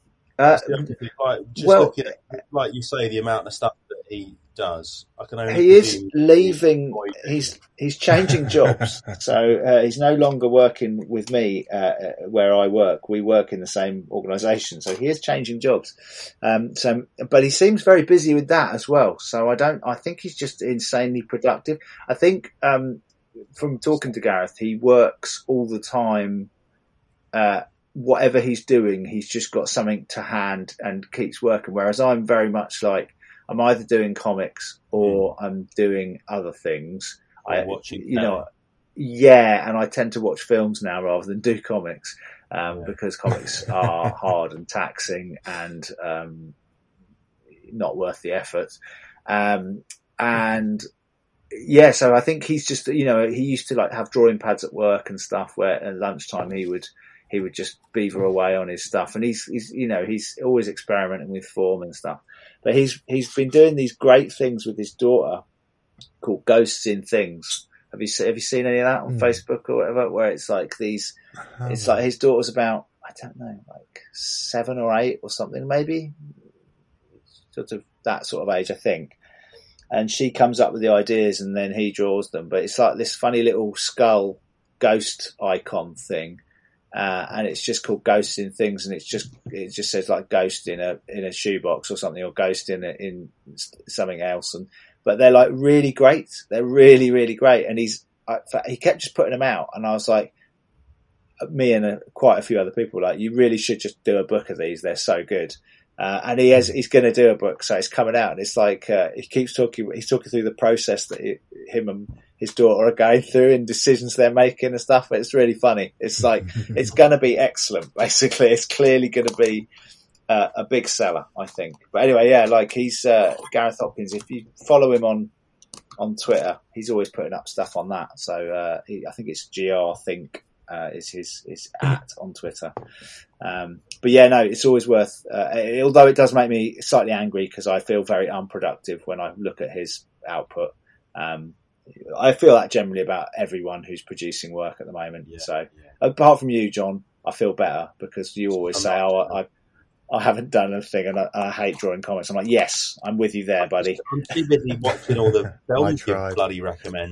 Looking at, like you say, the amount of stuff that he does. I can only. He is leaving. He's changing jobs, so he's no longer working with me where I work. We work in the same organisation, so he is changing jobs. But he seems very busy with that as well. So I think he's just insanely productive. I think from talking to Gareth, he works all the time. Whatever he's doing, he's just got something to hand and keeps working. Whereas I'm very much like, I'm either doing comics or I'm doing other things. And I tend to watch films now rather than do comics, because comics are hard and taxing and not worth the effort. So I think he's just, he used to like have drawing pads at work and stuff where at lunchtime he would just beaver away on his stuff, and he's always experimenting with form and stuff. But he's been doing these great things with his daughter called Ghosts in Things. Have you seen any of that on Facebook or whatever? Where it's like it's like his daughter's about, I don't know, like 7 or 8 or something, maybe sort of that sort of age, I think. And she comes up with the ideas and then he draws them. But it's like this funny little skull ghost icon thing. And it's just called Ghosts in Things, and it just says like ghost in a shoebox or something, or ghost in something else. But they're like really great. They're really, really great. And he kept just putting them out, and I was like, me and quite a few other people, like, you really should just do a book of these. They're so good. And he's going to do a book, so it's coming out. And it's like he's talking through the process that him and his daughter are going through and decisions they're making and stuff. It's really funny. It's like it's going to be excellent. Basically, it's clearly going to be a big seller, I think. But anyway, yeah, like he's Gareth Hopkins. If you follow him on Twitter, he's always putting up stuff on that. So I think it's GR Think is his at on Twitter. But yeah, no, it's always worth. Although it does make me slightly angry because I feel very unproductive when I look at his output. I feel that generally about everyone who's producing work at the moment. Apart from you, John, I feel better because you always say, I haven't done anything and I hate drawing comics. I'm like, yes, I'm with you there, buddy. I'm too busy watching all the films you bloody recommend.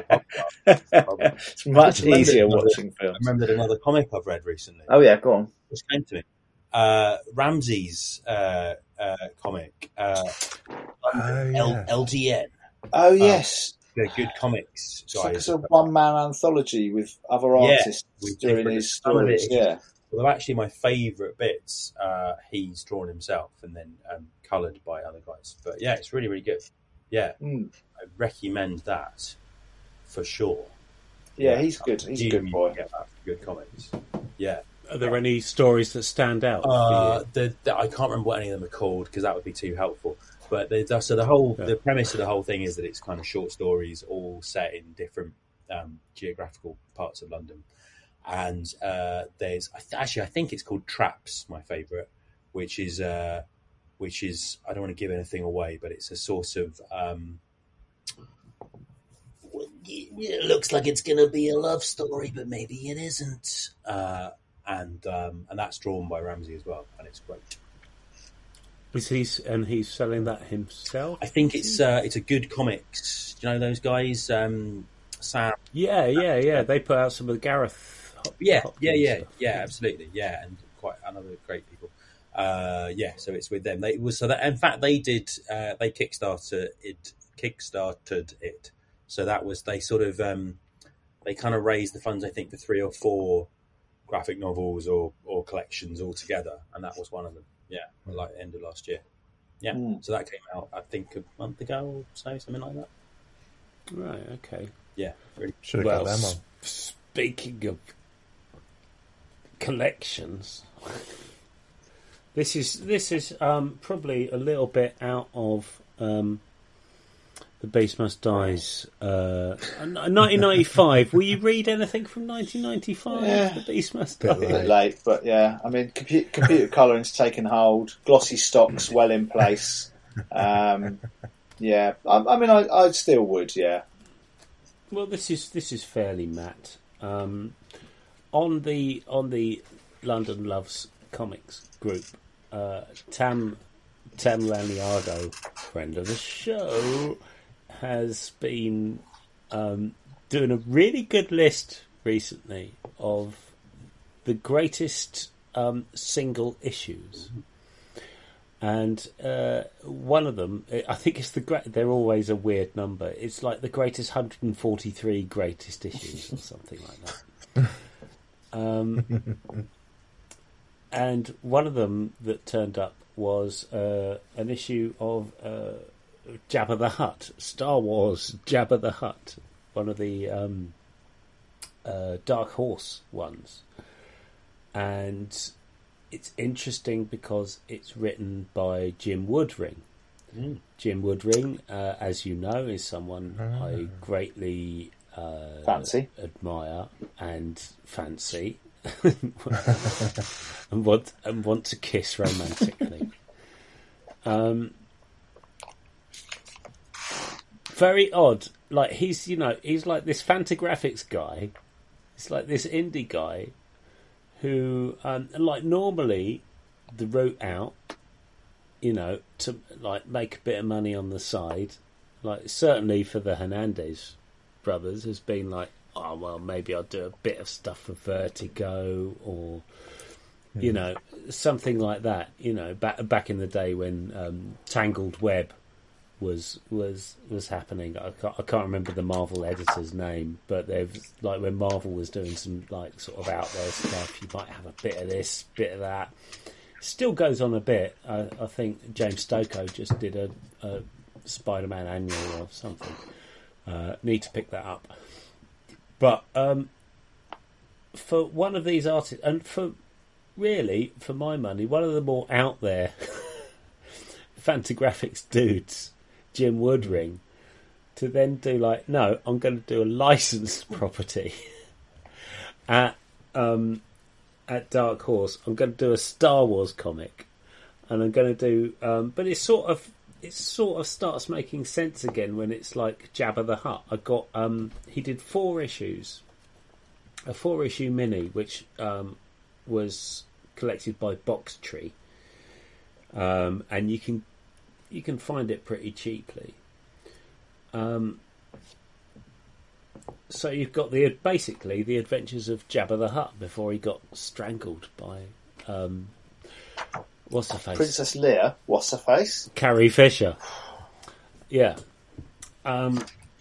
It's much easier watching films. I remembered another comic I've read recently. Oh yeah, go on. Which came to me. Ramsey's comic, LGN. Oh yes. They're good comics. It's a one-man anthology with other artists doing his stories. Yeah. Well, actually, my favourite bits, he's drawn himself and then coloured by other guys. But yeah, it's really, really good. Yeah, I recommend that for sure. Yeah, he's good. He's a good boy. Get that for good comics. Yeah. Are there any stories that stand out? I can't remember what any of them are called because that would be too helpful. But the premise of the whole thing is that it's kind of short stories all set in different geographical parts of London. And there's I think it's called Traps, my favourite, which is I don't want to give anything away, but it's a sort of it looks like it's going to be a love story, but maybe it isn't. And that's drawn by Ramsey as well, and it's great. He's selling that himself? I think it's a Good Comics. Do you know those guys? Sam. Yeah. They put out some of the Gareth. Yeah, absolutely, yeah, and quite another great people. So it's with them. In fact, they did. They kickstarted it. So that was they sort of they kind of raised the funds. I think for 3 or 4 graphic novels or collections all together, and that was one of them. Yeah, like the end of last year. Yeah, so that came out I think a month ago or so, something like that. Right. Okay. Yeah. Really. Should have got them on. Speaking of collections, this is probably a little bit out of The Beast Must Die's 1995. Will you read anything from 1995? Yeah, The Beast Must Die. A bit late, but yeah, I mean, computer colouring's taken hold. Glossy stock's well in place. Yeah, I mean, I still would. Yeah. Well, this is fairly matte. On the London Loves Comics group, Tam Laniardo, friend of the show, has been doing a really good list recently of the greatest single issues. And one of them, I think it's they're always a weird number. It's like the greatest 143 greatest issues or something like that. And one of them that turned up was an issue of Jabba the Hutt, Star Wars Jabba the Hutt, one of the Dark Horse ones. And it's interesting because it's written by Jim Woodring. Jim Woodring, as you know, is someone I greatly admire and fancy and want to kiss romantically. Very odd. Like he's like this Fantagraphics guy. He's like this indie guy who, like normally, the route out, to like make a bit of money on the side, like certainly for the Hernandez brothers, has been like, oh well, maybe I'll do a bit of stuff for Vertigo or something like that. Back in the day when Tangled Web was happening. I can't remember the Marvel editor's name, but they've like when Marvel was doing some like sort of out there stuff, you might have a bit of this, bit of that. Still goes on a bit. I think James Stokoe just did a Spider-Man annual or something. Need to pick that up. But for one of these artists, and for my money, one of the more out there Fantagraphics dudes, Jim Woodring, to then do like, no, I'm going to do a licensed property at Dark Horse, I'm going to do a Star Wars comic, and I'm going to do, but it sort of starts making sense again when it's like Jabba the Hutt. I got he did 4 issues, a 4-issue mini, which was collected by Box Tree, and you can find it pretty cheaply. So you've got basically the adventures of Jabba the Hutt before he got strangled by what's her face? Princess Leia. What's her face? Carrie Fisher. Yeah. And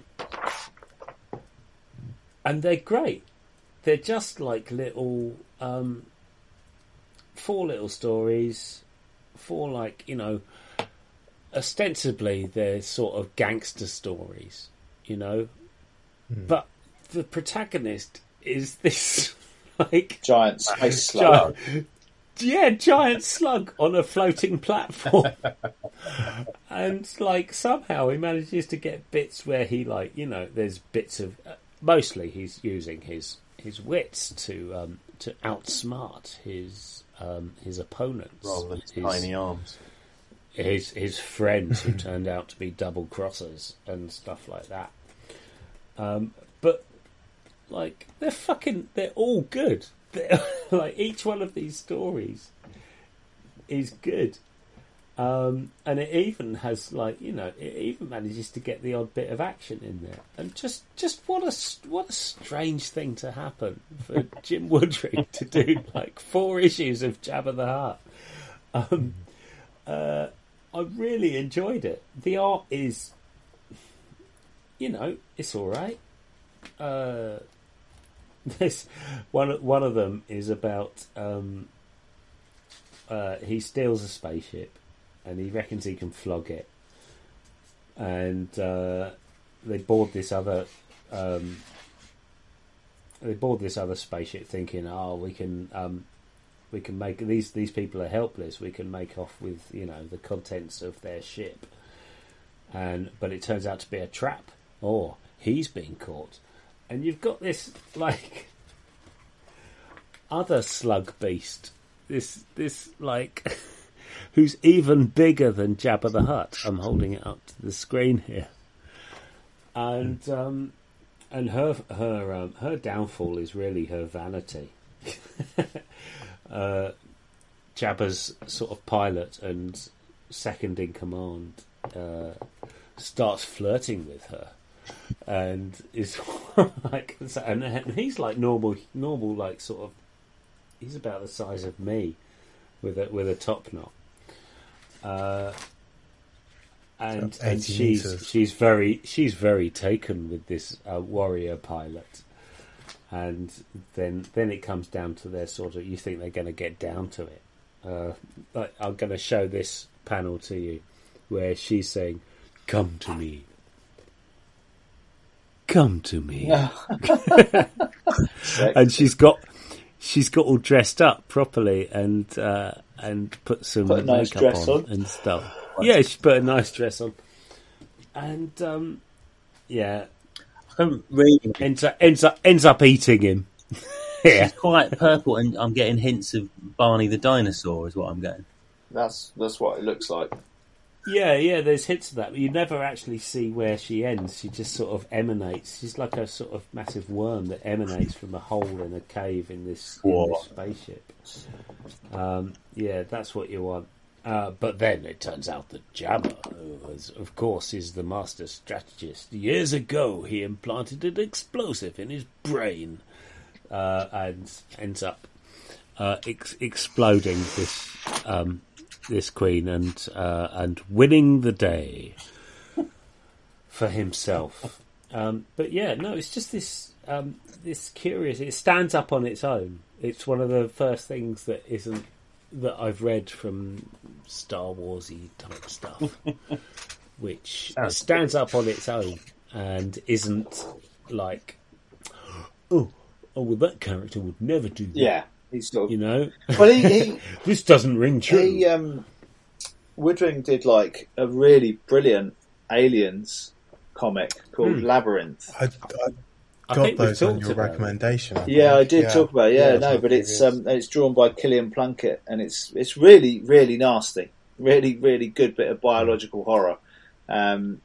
they're great. They're just like little 4 little stories, 4 like, you know, ostensibly they're sort of gangster stories, you know. But the protagonist is this like giant space slug. Giant slug on a floating platform. And like somehow he manages to get bits where he, like, you know, there's bits of mostly he's using his wits to outsmart his opponents rather than his tiny arms. His friends who turned out to be double crossers and stuff like that. But like they're all good. Like each one of these stories is good, and it even has, like, you know, it even manages to get the odd bit of action in there. And just what a strange thing to happen for Jim Woodring to do like 4 issues of Jabba the Hutt. I really enjoyed it. The art is, you know, it's all right. This one of them is about he steals a spaceship and he reckons he can flog it, and they board this other spaceship thinking, we can make these people are helpless, we can make off with, you know, the contents of their ship, but it turns out to be a trap, or he's been caught. And you've got this, like, other slug beast, this like, who's even bigger than Jabba the Hutt. I'm holding it up to the screen here, and her downfall is really her vanity. Jabba's sort of pilot and second in command starts flirting with her. And is like, and he's like normal, like sort of. He's about the size of me, with a top knot. And she's very taken with this warrior pilot, and then it comes down to their sort of. You think they're going to get down to it? Like, I'm going to show this panel to you, where she's saying, "Come to me. Come to me." And she's got all dressed up properly and put some makeup on and stuff. Yeah, she put a nice dress on, and ends up eating him. Yeah. She's quite purple, and I'm getting hints of Barney the dinosaur. Is what I'm getting. That's what it looks like. Yeah, there's hints of that, but you never actually see where she ends. She just sort of emanates. She's like a sort of massive worm that emanates from a hole in a cave in this spaceship. Yeah, that's what you want. But then it turns out that Jabba, who of course is the master strategist, years ago he implanted an explosive in his brain, and ends up exploding this queen and winning the day for himself. But yeah, no, it's just this curious. It stands up on its own. It's one of the first things that I've read from Star Warsy type stuff, which stands up on its own and isn't like, well, that character would never do that. Yeah. He's sort of, you know, well, he this doesn't ring true. Woodring did like a really brilliant Aliens comic called Labyrinth. got those on your recommendation. I did talk about it. But it's drawn by Killian Plunkett, and it's really, really nasty. Really, really good bit of biological horror. And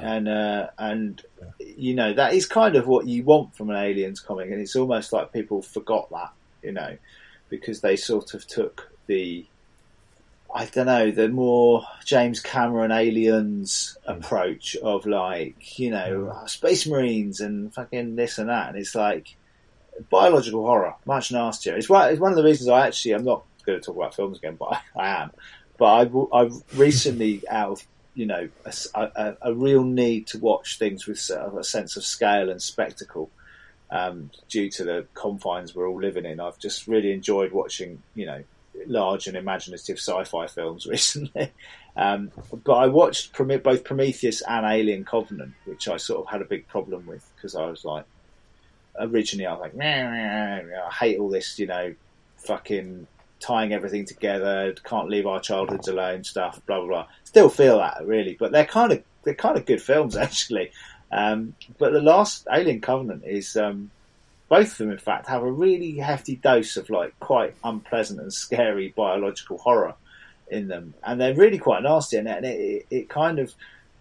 you know, that is kind of what you want from an Aliens comic, and it's almost like people forgot that, you know, because they sort of took the more James Cameron Aliens approach of, like, you know, Space Marines and fucking this and that, and it's like biological horror, much nastier. It's one of the reasons I'm not going to talk about films again, but I am. But I've recently, out of, you know, a real need to watch things with sort of a sense of scale and spectacle, due to the confines we're all living in. I've just really enjoyed watching, you know, large and imaginative sci-fi films recently. But I watched both Prometheus and Alien Covenant, which I sort of had a big problem with, because I was like, originally I was like, I hate all this, you know, fucking tying everything together, can't leave our childhoods alone stuff, blah blah blah. Still feel that, really, but they're kind of good films, actually. But the last Alien Covenant is, both of them in fact have a really hefty dose of, like, quite unpleasant and scary biological horror in them, and they're really quite nasty, and it kind of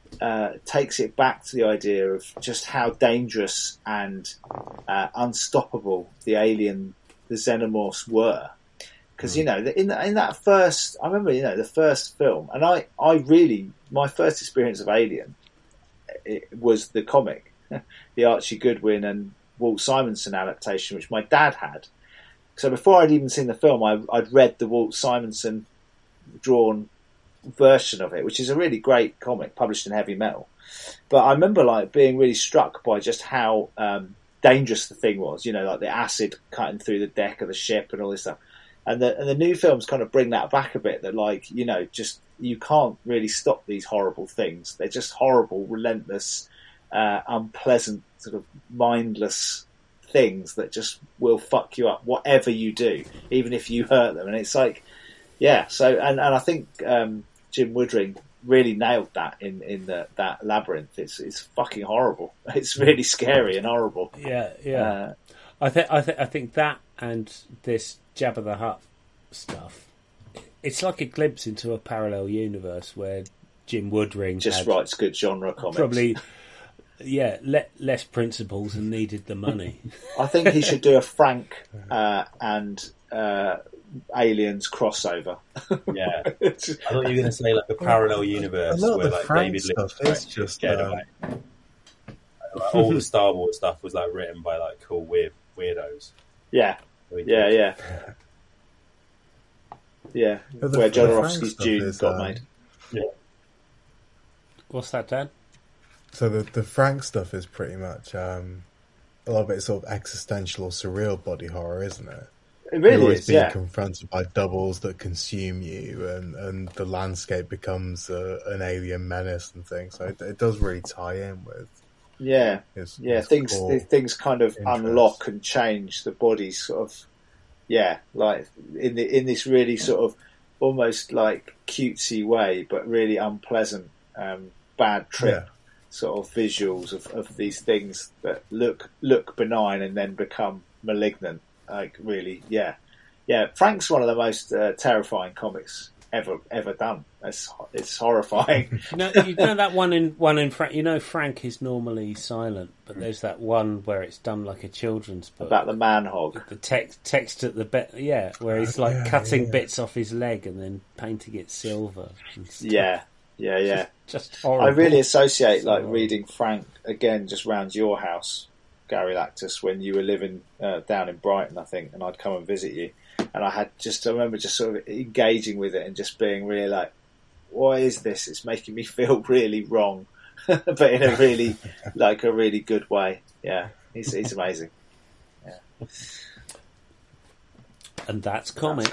takes it back to the idea of just how dangerous and unstoppable the xenomorphs were. Because, you know, in that first, I remember, you know, the first film, and I really, my first experience of Alien, it was the comic, the Archie Goodwin and Walt Simonson adaptation, which my dad had. So before I'd even seen the film, I'd read the Walt Simonson drawn version of it, which is a really great comic published in Heavy Metal. But I remember, like, being really struck by just how dangerous the thing was, you know, like the acid cutting through the deck of the ship and all this stuff. And the new films kind of bring that back a bit, that, like, you know, just, you can't really stop these horrible things. They're just horrible, relentless, unpleasant, sort of mindless things that just will fuck you up, whatever you do, even if you hurt them. And it's like, yeah, so, and I think Jim Woodring really nailed that in that Labyrinth. It's fucking horrible. It's really scary and horrible. Yeah. I think that and this Jabba the Hutt stuff, it's like a glimpse into a parallel universe where Jim Woodring just writes good genre comics. Probably, less principles and needed the money. I think he should do a Frank and Aliens crossover. Yeah, I thought you were going to say, like, a parallel universe where, like, David Lynch is just all the Star Wars stuff was, like, written by, like, cool weirdos. Yeah. Where Jodorowsky's Dune got made. Yeah. What's that, Dan? So the Frank stuff is pretty much a lot of it is sort of existential or surreal body horror, isn't it? It really You're always is, being confronted by doubles that consume you, and the landscape becomes an alien menace and things. So it does really tie in with. Yeah, things kind of unlock and change the body, sort of. Yeah, like in this really sort of almost like cutesy way, but really unpleasant, bad trip sort of visuals of these things that look benign and then become malignant. Like, really, yeah. Frank's one of the most terrifying comics ever done. It's horrifying. You know that one in Frank. You know, Frank is normally silent, but there's that one where it's done like a children's book about the man hog. The text at the where he's like cutting bits off his leg and then painting it silver. Yeah. Just horrible. I really associate reading Frank again just round your house, Gary Lactus, when you were living down in Brighton, I think, and I'd come and visit you. And I remember just sort of engaging with it and just being really like, what is this? It's making me feel really wrong, but in a really, like, a really good way. Yeah, he's amazing. Yeah. And that's comics.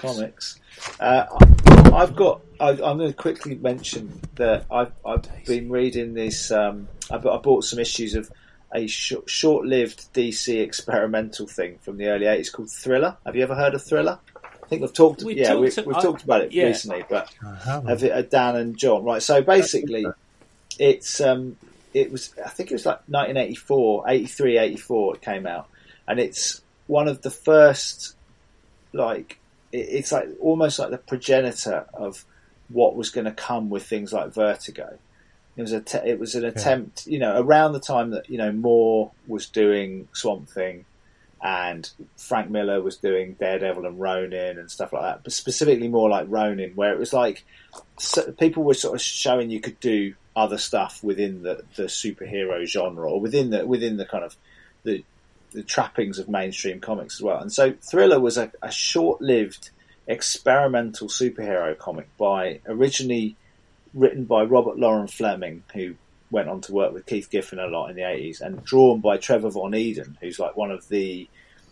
I'm going to quickly mention that I've been reading this. I bought some issues of a short-lived DC experimental thing from the early 80s called Thriller. Have you ever heard of Thriller? I think we've talked about it recently, but Dan and John, right? So basically, it's I think it was like 1984, 83, 84 it came out. And it's one of the first, like, it's like almost like the progenitor of what was going to come with things like Vertigo. It was an attempt, around the time that, Moore was doing Swamp Thing and Frank Miller was doing Daredevil and Ronin and stuff like that, but specifically more like Ronin, where it was like people were sort of showing you could do other stuff within the superhero genre, or within the kind of the trappings of mainstream comics as well. And so Thriller was a short-lived experimental superhero comic originally written by Robert Loren Fleming, who went on to work with Keith Giffen a lot in the 80s, and drawn by Trevor Von Eden, who's like one of the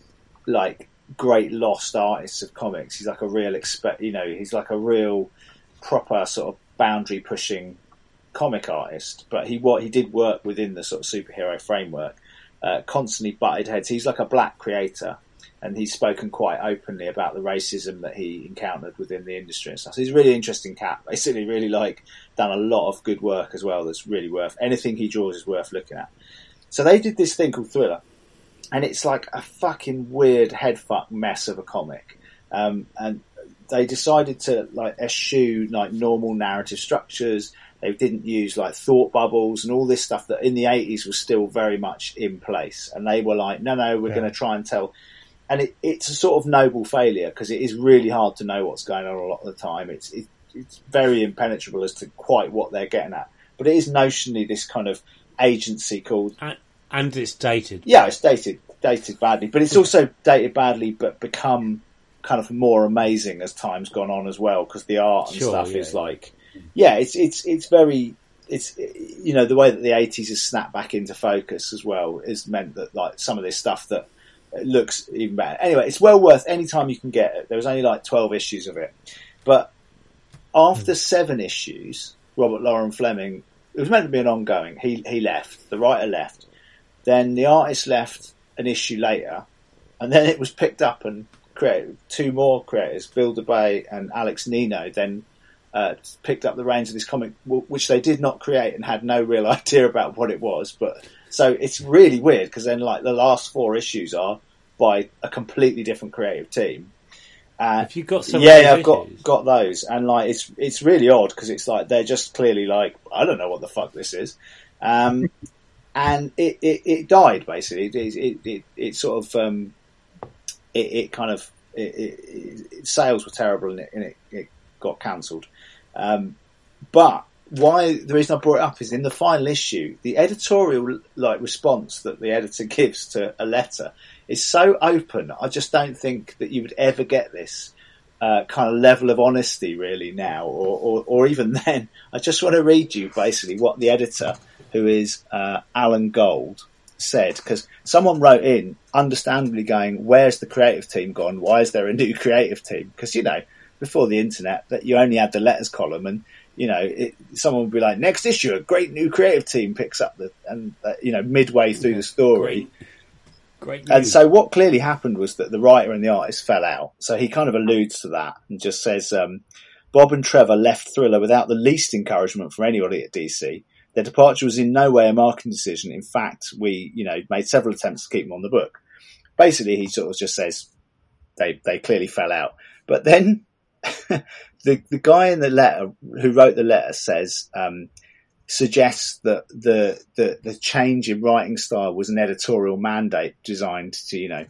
great lost artists of comics. He's like a real he's like a real proper sort of boundary pushing comic artist, but he did work within the sort of superhero framework, constantly butted heads. He's like a black creator, and he's spoken quite openly about the racism that he encountered within the industry and stuff. So he's a really interesting cat. Basically, really done a lot of good work as well. That's really anything he draws is worth looking at. So they did this thing called Thriller, and it's like a fucking weird headfuck mess of a comic. And they decided to eschew normal narrative structures. They didn't use thought bubbles and all this stuff that in the 80s was still very much in place. And they were like, no, we're going to try and tell. And it's a sort of noble failure, because it is really hard to know what's going on a lot of the time. It's very impenetrable as to quite what they're getting at. But it is notionally this kind of agency called... And it's dated. Yeah, it's dated badly. But it's also dated badly, but become kind of more amazing as time's gone on as well, because the art and stuff is it's very... It's the way that the 80s has snapped back into focus as well has meant that some of this stuff that it looks even better. Anyway, it's well worth any time you can get it. There was only 12 issues of it. But after 7 issues, Robert Loren Fleming, it was meant to be an ongoing. He left. The writer left. Then the artist left an issue later. And then it was picked up and created. 2 more creators, Bill DeBay and Alex Nino, then picked up the reins of this comic, which they did not create and had no real idea about what it was. But so it's really weird, because then the last 4 issues are by a completely different creative team. Have you got some? Yeah, I've got those, and it's really odd, because it's they're just clearly I don't know what the fuck this is, and it died basically. It sort of it kind of sales were terrible, and it got cancelled. But the reason I brought it up is in the final issue, the editorial response that the editor gives to a letter is so open. I just don't think that you would ever get this kind of level of honesty really now, or even then. I just want to read you basically what the editor, who is Alan Gold, said, because someone wrote in, understandably going, where's the creative team gone? Why is there a new creative team? Because, before the internet, that you only had the letters column, and someone would be like, next issue, a great new creative team picks up midway through the story. Great and so what clearly happened was that the writer and the artist fell out. So he kind of alludes to that and just says, Bob and Trevor left Thriller without the least encouragement from anybody at DC. Their departure was in no way a marketing decision. In fact, we, made several attempts to keep them on the book. Basically, he sort of just says they clearly fell out. But then the guy in the letter who wrote the letter says, suggests that the change in writing style was an editorial mandate designed to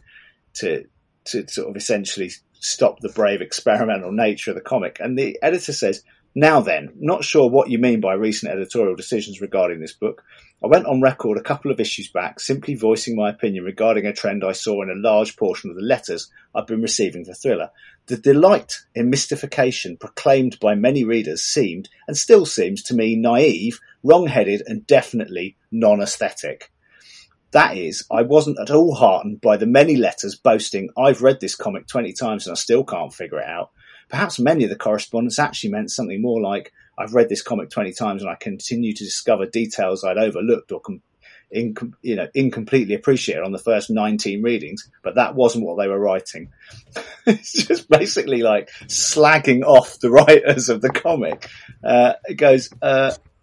sort of essentially stop the brave experimental nature of the comic. And the editor says, now then, not sure what you mean by recent editorial decisions regarding this book. I went on record a couple of issues back, simply voicing my opinion regarding a trend I saw in a large portion of the letters I've been receiving for Thriller. The delight in mystification proclaimed by many readers seemed, and still seems to me, naive, wrong-headed, and definitely non-aesthetic. That is, I wasn't at all heartened by the many letters boasting, I've read this comic 20 times and I still can't figure it out. Perhaps many of the correspondence actually meant something more like, I've read this comic 20 times and I continue to discover details I'd overlooked or incompletely appreciated on the first 19 readings, but that wasn't what they were writing. It's just basically slagging off the writers of the comic. It goes,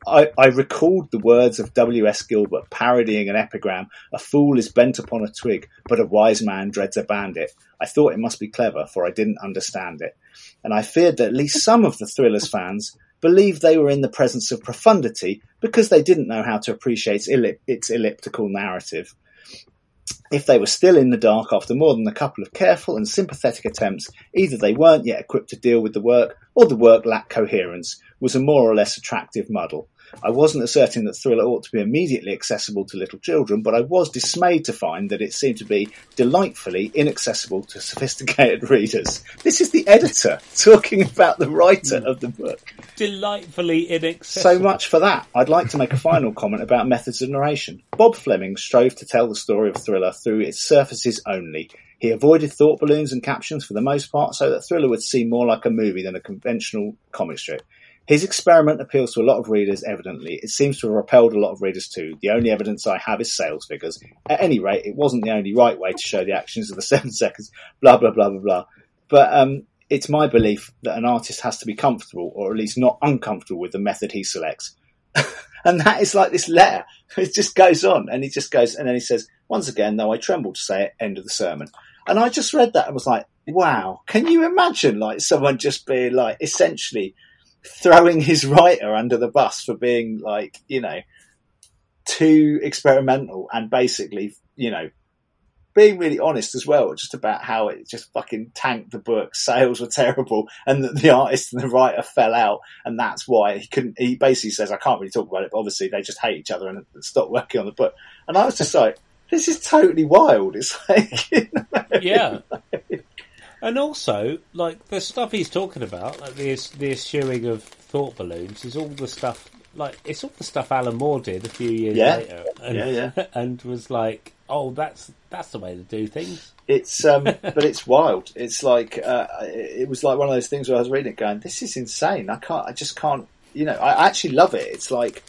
I recalled the words of W.S. Gilbert parodying an epigram, "A fool is bent upon a twig, but a wise man dreads a bandit." I thought it must be clever, for I didn't understand it. And I feared that at least some of the Thrillers fans believed they were in the presence of profundity because they didn't know how to appreciate its elliptical narrative. If they were still in the dark after more than a couple of careful and sympathetic attempts, either they weren't yet equipped to deal with the work, or the work lacked coherence, was a more or less attractive muddle. I wasn't asserting that Thriller ought to be immediately accessible to little children, but I was dismayed to find that it seemed to be delightfully inaccessible to sophisticated readers. This is the editor talking about the writer of the book. Delightfully inaccessible. So much for that. I'd like to make a final comment about methods of narration. Bob Fleming strove to tell the story of Thriller through its surfaces only. He avoided thought balloons and captions for the most part, so that Thriller would seem more like a movie than a conventional comic strip. His experiment appeals to a lot of readers, evidently. It seems to have repelled a lot of readers too. The only evidence I have is sales figures. At any rate, it wasn't the only right way to show the actions of the 7 seconds, blah, blah, blah, blah, blah. But it's my belief that an artist has to be comfortable, or at least not uncomfortable, with the method he selects. And that is like this letter. It just goes on, and he just goes, and then he says, "Once again, though I tremble to say it, end of the sermon." And I just read that and was like, wow, can you imagine like someone just being like essentially throwing his writer under the bus for being like, you know, too experimental and basically, you know, being really honest as well, just about how it just fucking tanked the book. Sales were terrible and the artist and the writer fell out. And that's why he basically says, I can't really talk about it, but obviously they just hate each other and stopped working on the book. And I was just like, this is totally wild. It's like, you know, yeah. And also, like, the stuff he's talking about, like the eschewing of thought balloons, is all the stuff, like, it's all the stuff Alan Moore did a few years later. And, and was like, oh, that's the way to do things. It's, but it's wild. It's like, it was like one of those things where I was reading it going, this is insane. I just can't, you know, I actually love it. It's like,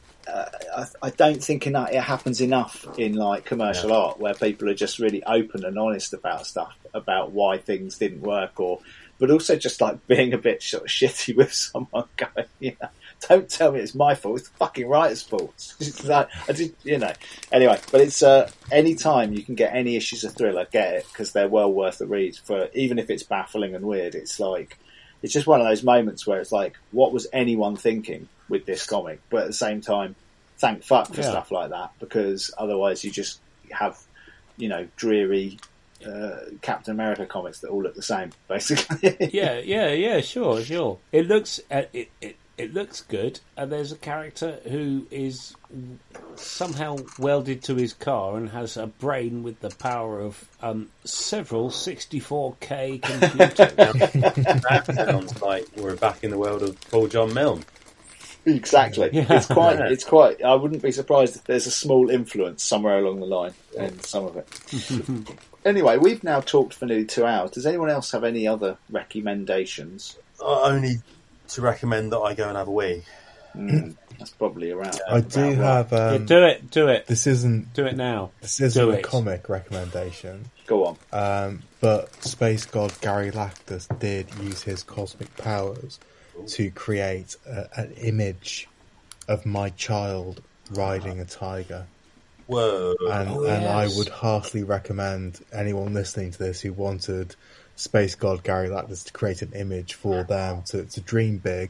I don't think it happens enough in like commercial art where people are just really open and honest about stuff, about why things didn't work, but also just like being a bit sort of shitty with someone going, you know, don't tell me it's my fault, it's the fucking writer's fault. Like, you know. Anyway, but it's any time you can get any issues of Thriller, get it, because they're well worth the read. For even if it's baffling and weird, it's like, it's just one of those moments where it's like, what was anyone thinking with this comic? But at the same time, thank fuck for stuff like that, because otherwise you just have, you know, dreary Captain America comics that all look the same, basically. yeah, sure. It looks it looks good, and there's a character who is somehow welded to his car and has a brain with the power of several 64K computers. That sounds like we're back in the world of Paul John Milne. Exactly. Yeah. It's quite. I wouldn't be surprised if there's a small influence somewhere along the line in some of it. Anyway, we've now talked for nearly 2 hours. Does anyone else have any other recommendations? Only to recommend that I go and have a wee. That's probably around. I do have. Do it. This isn't. Do it now. This isn't a comic recommendation. Go on. But space god Gary Lactus did use his cosmic powers to create an image of my child riding a tiger. Whoa. And I would heartily recommend anyone listening to this who wanted space god Gary Lactus to create an image for them to dream big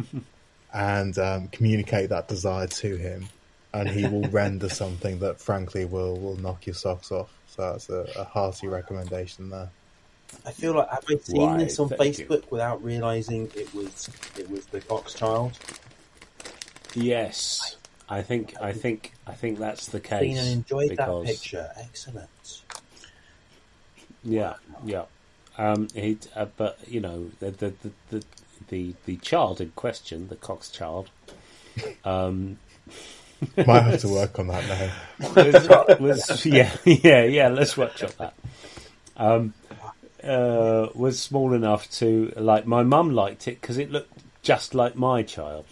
and communicate that desire to him, and he will render something that frankly will knock your socks off. So that's a hearty recommendation there. I feel like, have I seen this on Facebook without realising it was the Cox child? Yes, I think that's the case. Seen and enjoyed that picture. Excellent. Yeah. But you know, the child in question, the Cox child, might have to work on that now. Let's workshop that. Was small enough to, like, my mum liked it because it looked just like my child.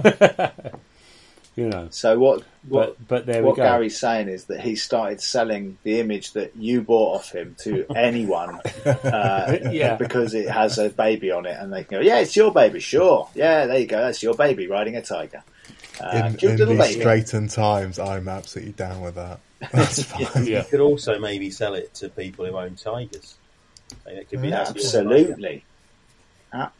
You know. So what there we go. Gary's saying is that he started selling the image that you bought off him to anyone because it has a baby on it, and they can go, yeah, it's your baby, sure. Yeah, there you go, that's your baby riding a tiger. In these straightened times, I'm absolutely down with that. That's fine. You could also maybe sell it to people who own tigers. It could be absolutely. That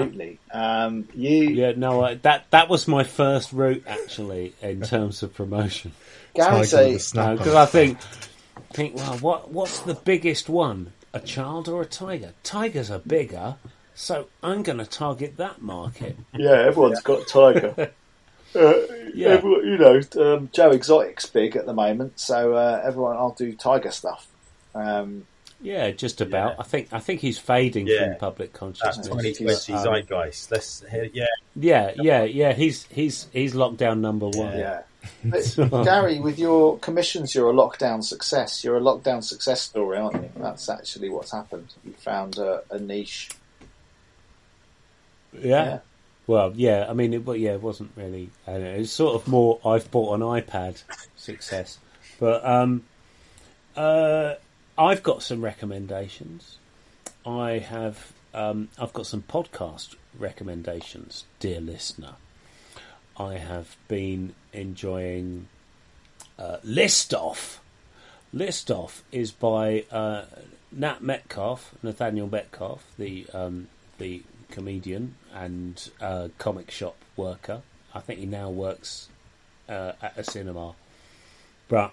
was my first route actually in terms of promotion. Because I think, well, what's the biggest one? A child or a tiger? Tigers are bigger, so I'm going to target that market. Yeah, everyone's got tiger. Everyone, Joe Exotic's big at the moment, so I'll do tiger stuff. Yeah, just about. Yeah. I think he's fading from public consciousness. That's 2020 zeitgeist. Let's hear. Yeah. He's lockdown number one. Yeah. But, Gary, with your commissions, you're a lockdown success. You're a lockdown success story, aren't you? That's actually what's happened. You found a niche. Yeah. Well, yeah. I mean, it wasn't really. I don't know, it's sort of more. I've bought an iPad success, but I've got some recommendations. I've got some podcast recommendations, dear listener. I have been enjoying List Off. List Off is by Nathaniel Metcalf, the comedian and comic shop worker. I think he now works at a cinema, but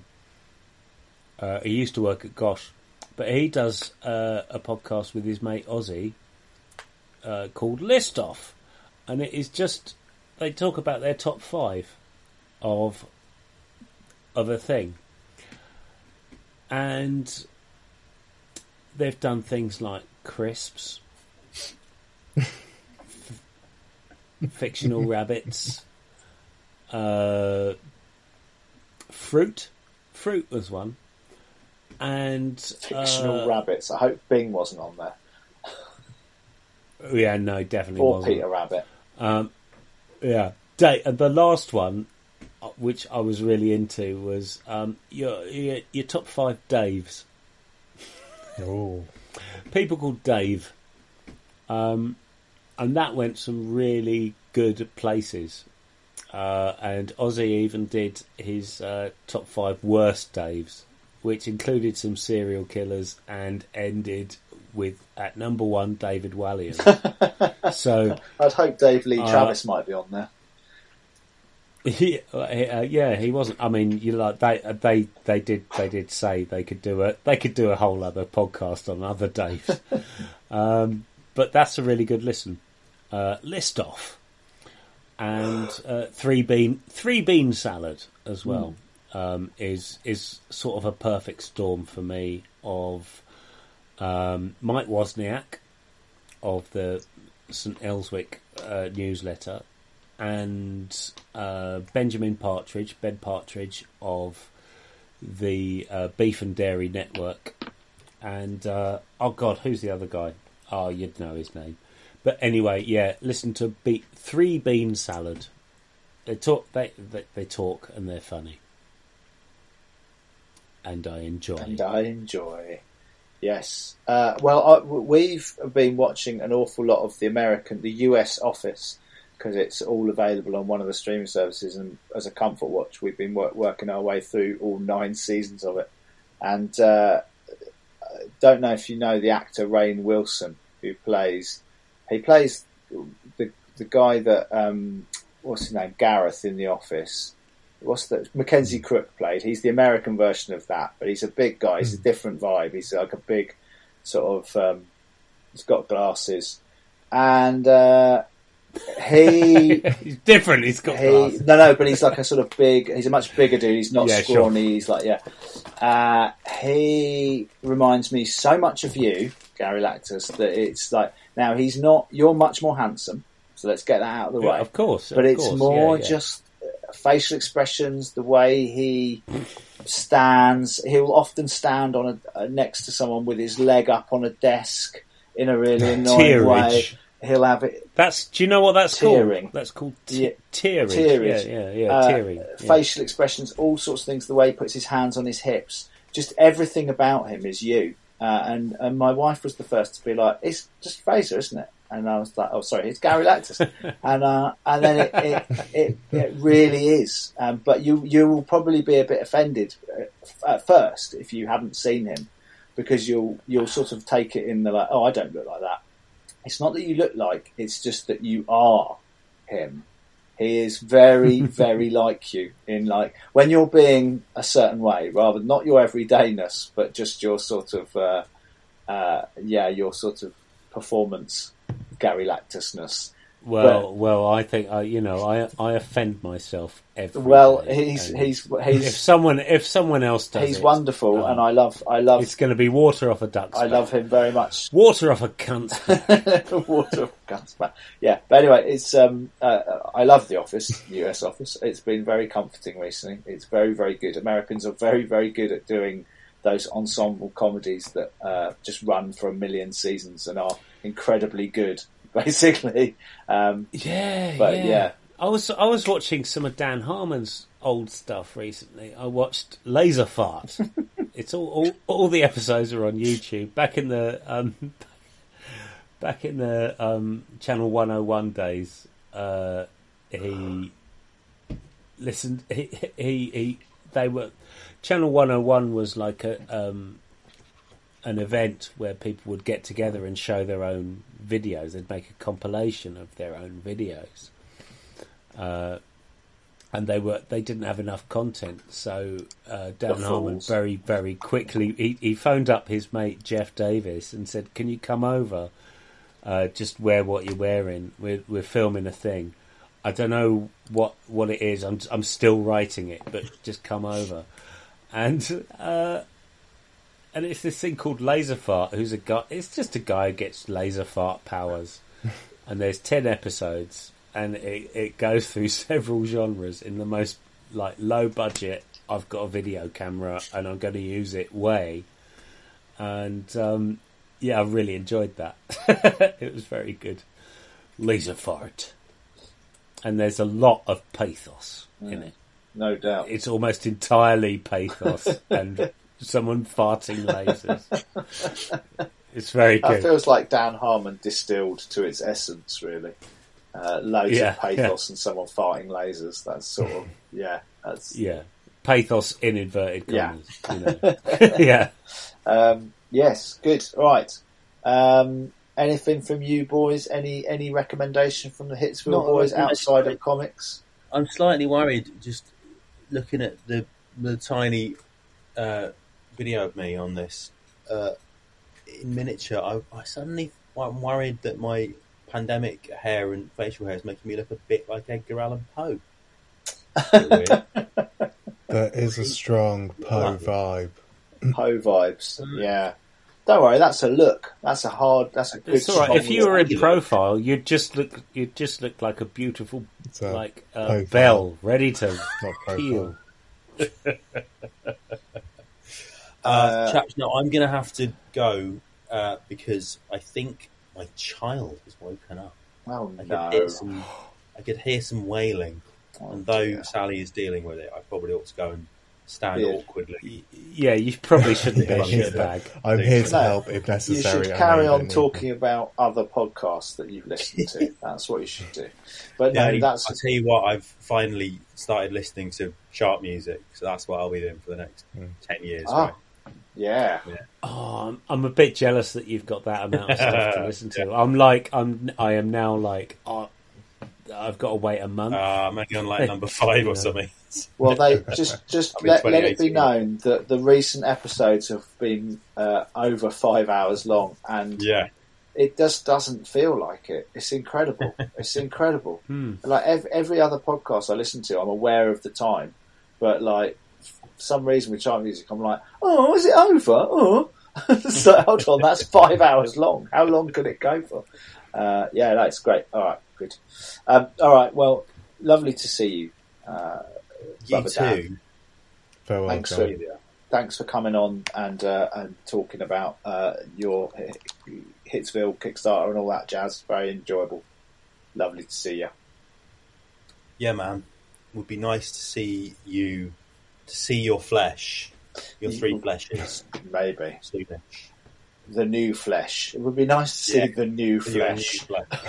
he used to work at Gosh. But he does a podcast with his mate Ozzy called List Off, and it is just they talk about their top 5 of a thing, and they've done things like crisps, fictional rabbits, fruit was one, and fictional rabbits. I hope Bing wasn't on there. Yeah, no, definitely or wasn't. Peter Rabbit. Yeah, the last one, which I was really into, was your top 5 Daves. Oh, people called Dave, and that went some really good places. And Ozzy even did his top 5 worst Daves, which included some serial killers and ended with, at number 1, David Walliams. So I'd hope Dave Lee Travis might be on there. He wasn't. I mean, they did say they could do a whole other podcast on other Daves, but that's a really good listen. List Off, and three bean salad as well is sort of a perfect storm for me of Mike Wozniak of the St Elswick newsletter, and Ben Partridge of the Beef and Dairy Network, and oh God, who's the other guy? Oh, you'd know his name. But anyway, yeah, listen to Three Bean Salad. They talk, and they're funny, and I enjoy. Yes. Well, we've been watching an awful lot of the US Office, because it's all available on one of the streaming services, and as a comfort watch, we've been working our way through all 9 seasons of it. And don't know if you know the actor Rainn Wilson, who plays the guy that what's his name, Gareth in The Office. What's that? Mackenzie Crook played. He's the American version of that, but he's a big guy. He's a different vibe. He's like a big sort of. He's got glasses, and he's different. He's got glasses. No, but he's like a sort of big. He's a much bigger dude. He's not scrawny. Sure. He's like he reminds me so much of you, Gary Lactus, that it's like now he's not. You're much more handsome, so let's get that out of the way. Of course, but it's more just. Facial expressions, the way he stands. He'll often stand on next to someone with his leg up on a desk in a really annoying way. He'll have it. Do you know what that's tearing. Called? That's called tearage. Tearing. Facial expressions, all sorts of things. The way he puts his hands on his hips, just everything about him is you. And my wife was the first to be like, "It's just Fraser, isn't it?" And I was like, oh, sorry, it's Gary Lactus. And then it really is. But you will probably be a bit offended at first if you haven't seen him, because you'll sort of take it in the like, oh, I don't look like that. It's not that you look like, it's just that you are him. He is very, very like you in like when you're being a certain way, rather not your everydayness, but just your sort of your sort of performance Gary Lactusness. Well, I think I offend myself every day. He's if someone else does, he's wonderful, and I love. It's going to be water off a duck's back. I love him very much. Water off a cunt's back. Water off a cunt's back. Yeah, but anyway, it's I love The Office, US Office. It's been very comforting recently. It's very, very good. Americans are very, very good at doing those ensemble comedies that just run for 1 million seasons and are incredibly good. Basically, I was watching some of Dan Harmon's old stuff recently. I watched Laser Fart. It's all the episodes are on YouTube. Back in the Channel 101 days, he listened. They were Channel 101 was like an event where people would get together and show their own videos. They'd make a compilation of their own videos, and they didn't have enough content. So Dan Harmon very, very quickly he phoned up his mate Jeff Davis and said, "Can you come over? Just wear what you're wearing. We're filming a thing. I don't know what it is. I'm still writing it, but just come over." And it's this thing called Laser Fart, who's a guy. It's just a guy who gets laser fart powers, and there's 10 episodes, and it goes through several genres in the most like low budget. I've got a video camera and I'm going to use it way, and I really enjoyed that. It was very good. Laser Fart, and there's a lot of pathos in it. No doubt, it's almost entirely pathos and. Someone farting lasers. It's very good. It feels like Dan Harmon distilled to its essence, really. Loads of pathos and someone farting lasers. That's sort of, pathos in inverted commas. Yeah. Yes, good. Right. Anything from you boys? Any recommendation from the Hitsville boys outside of comics? I'm slightly worried just looking at the tiny video of me on this in miniature. I suddenly I'm worried that my pandemic hair and facial hair is making me look a bit like Edgar Allan Poe. There is a strong Poe vibe. Poe vibes, yeah. Don't worry, that's a look. That's a good. It's all right. If you were in profile, you'd just look like a beautiful bell ready to peel. Chaps, no, I'm going to have to go because I think my child has woken up. Oh I could hear some wailing, and though Sally is dealing with it, I probably ought to go and stand awkwardly. Yeah, you probably shouldn't be a shitbag. I'm here to help if necessary. You should carry on talking about other podcasts that you've listened to. That's what you should do. But I'll tell you what, I've finally started listening to chart music, so that's what I'll be doing for the next 10 years. Right? Yeah. Oh, I'm a bit jealous that you've got that amount of stuff to listen to. I am now like, I've got to wait a month. I'm only on like number 5 or something. Well, they just let it be known that the recent episodes have been over 5 hours long, and it just doesn't feel like it. It's incredible. It's incredible. Like every other podcast I listen to, I'm aware of the time, but like for some reason with chart music, I'm like, oh, is it over? Oh, so hold on, that's 5 hours long. How long can it go for? That's great. All right, good. All right, well, lovely to see you. You too. Farewell, thanks for coming on and talking about your Hitsville Kickstarter and all that jazz. Very enjoyable. Lovely to see you. Yeah, man. It would be nice to see you, to see your flesh, your 3 fleshes. Maybe. the new flesh. It would be nice to see the new flesh.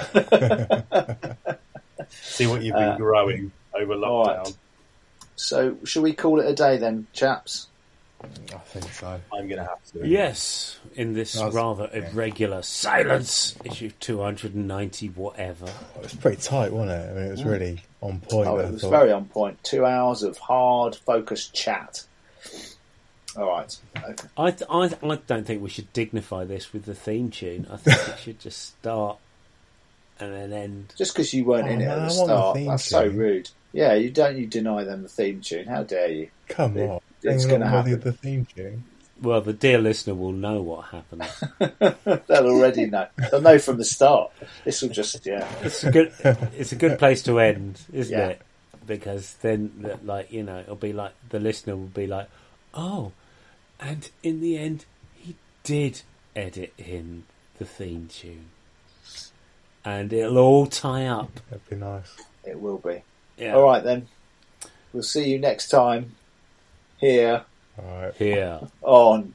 See what you've been growing over lockdown. Right. So, shall we call it a day then, chaps? I think so. I'm going to have to. Yes, in this rather irregular silence, issue 290, whatever. It was pretty tight, wasn't it? I mean, it was really on point. It was very on point. 2 hours of hard, focused chat. All right. Okay. I don't think we should dignify this with the theme tune. I think it should just start and then end. Just because you weren't in it at the start, that's so rude. Yeah, you deny them the theme tune. How dare you? Come on. It's going to happen. The theme tune. Well, the dear listener will know what happens. They'll already know. They'll know from the start. This will just, It's a good place to end, isn't it? Because then, like, you know, it'll be like the listener will be like, oh, and in the end, he did edit in the theme tune, and it'll all tie up. That'd be nice. It will be. Yeah. All right then. We'll see you next time. Here. All right. Here. On.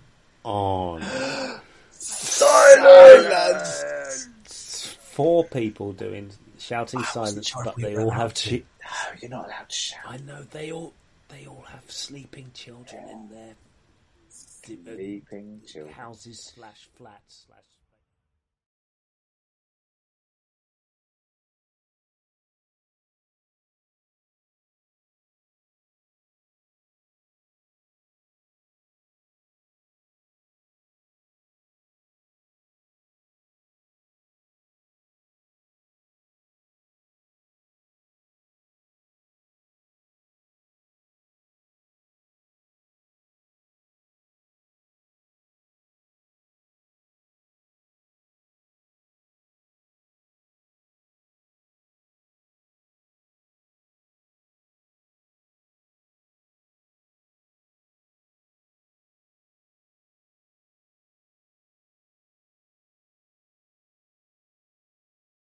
Silence. 4 people shouting silence, but they all have No, you're not allowed to shout. I know they all have sleeping children in their sleeping children. houses /flats /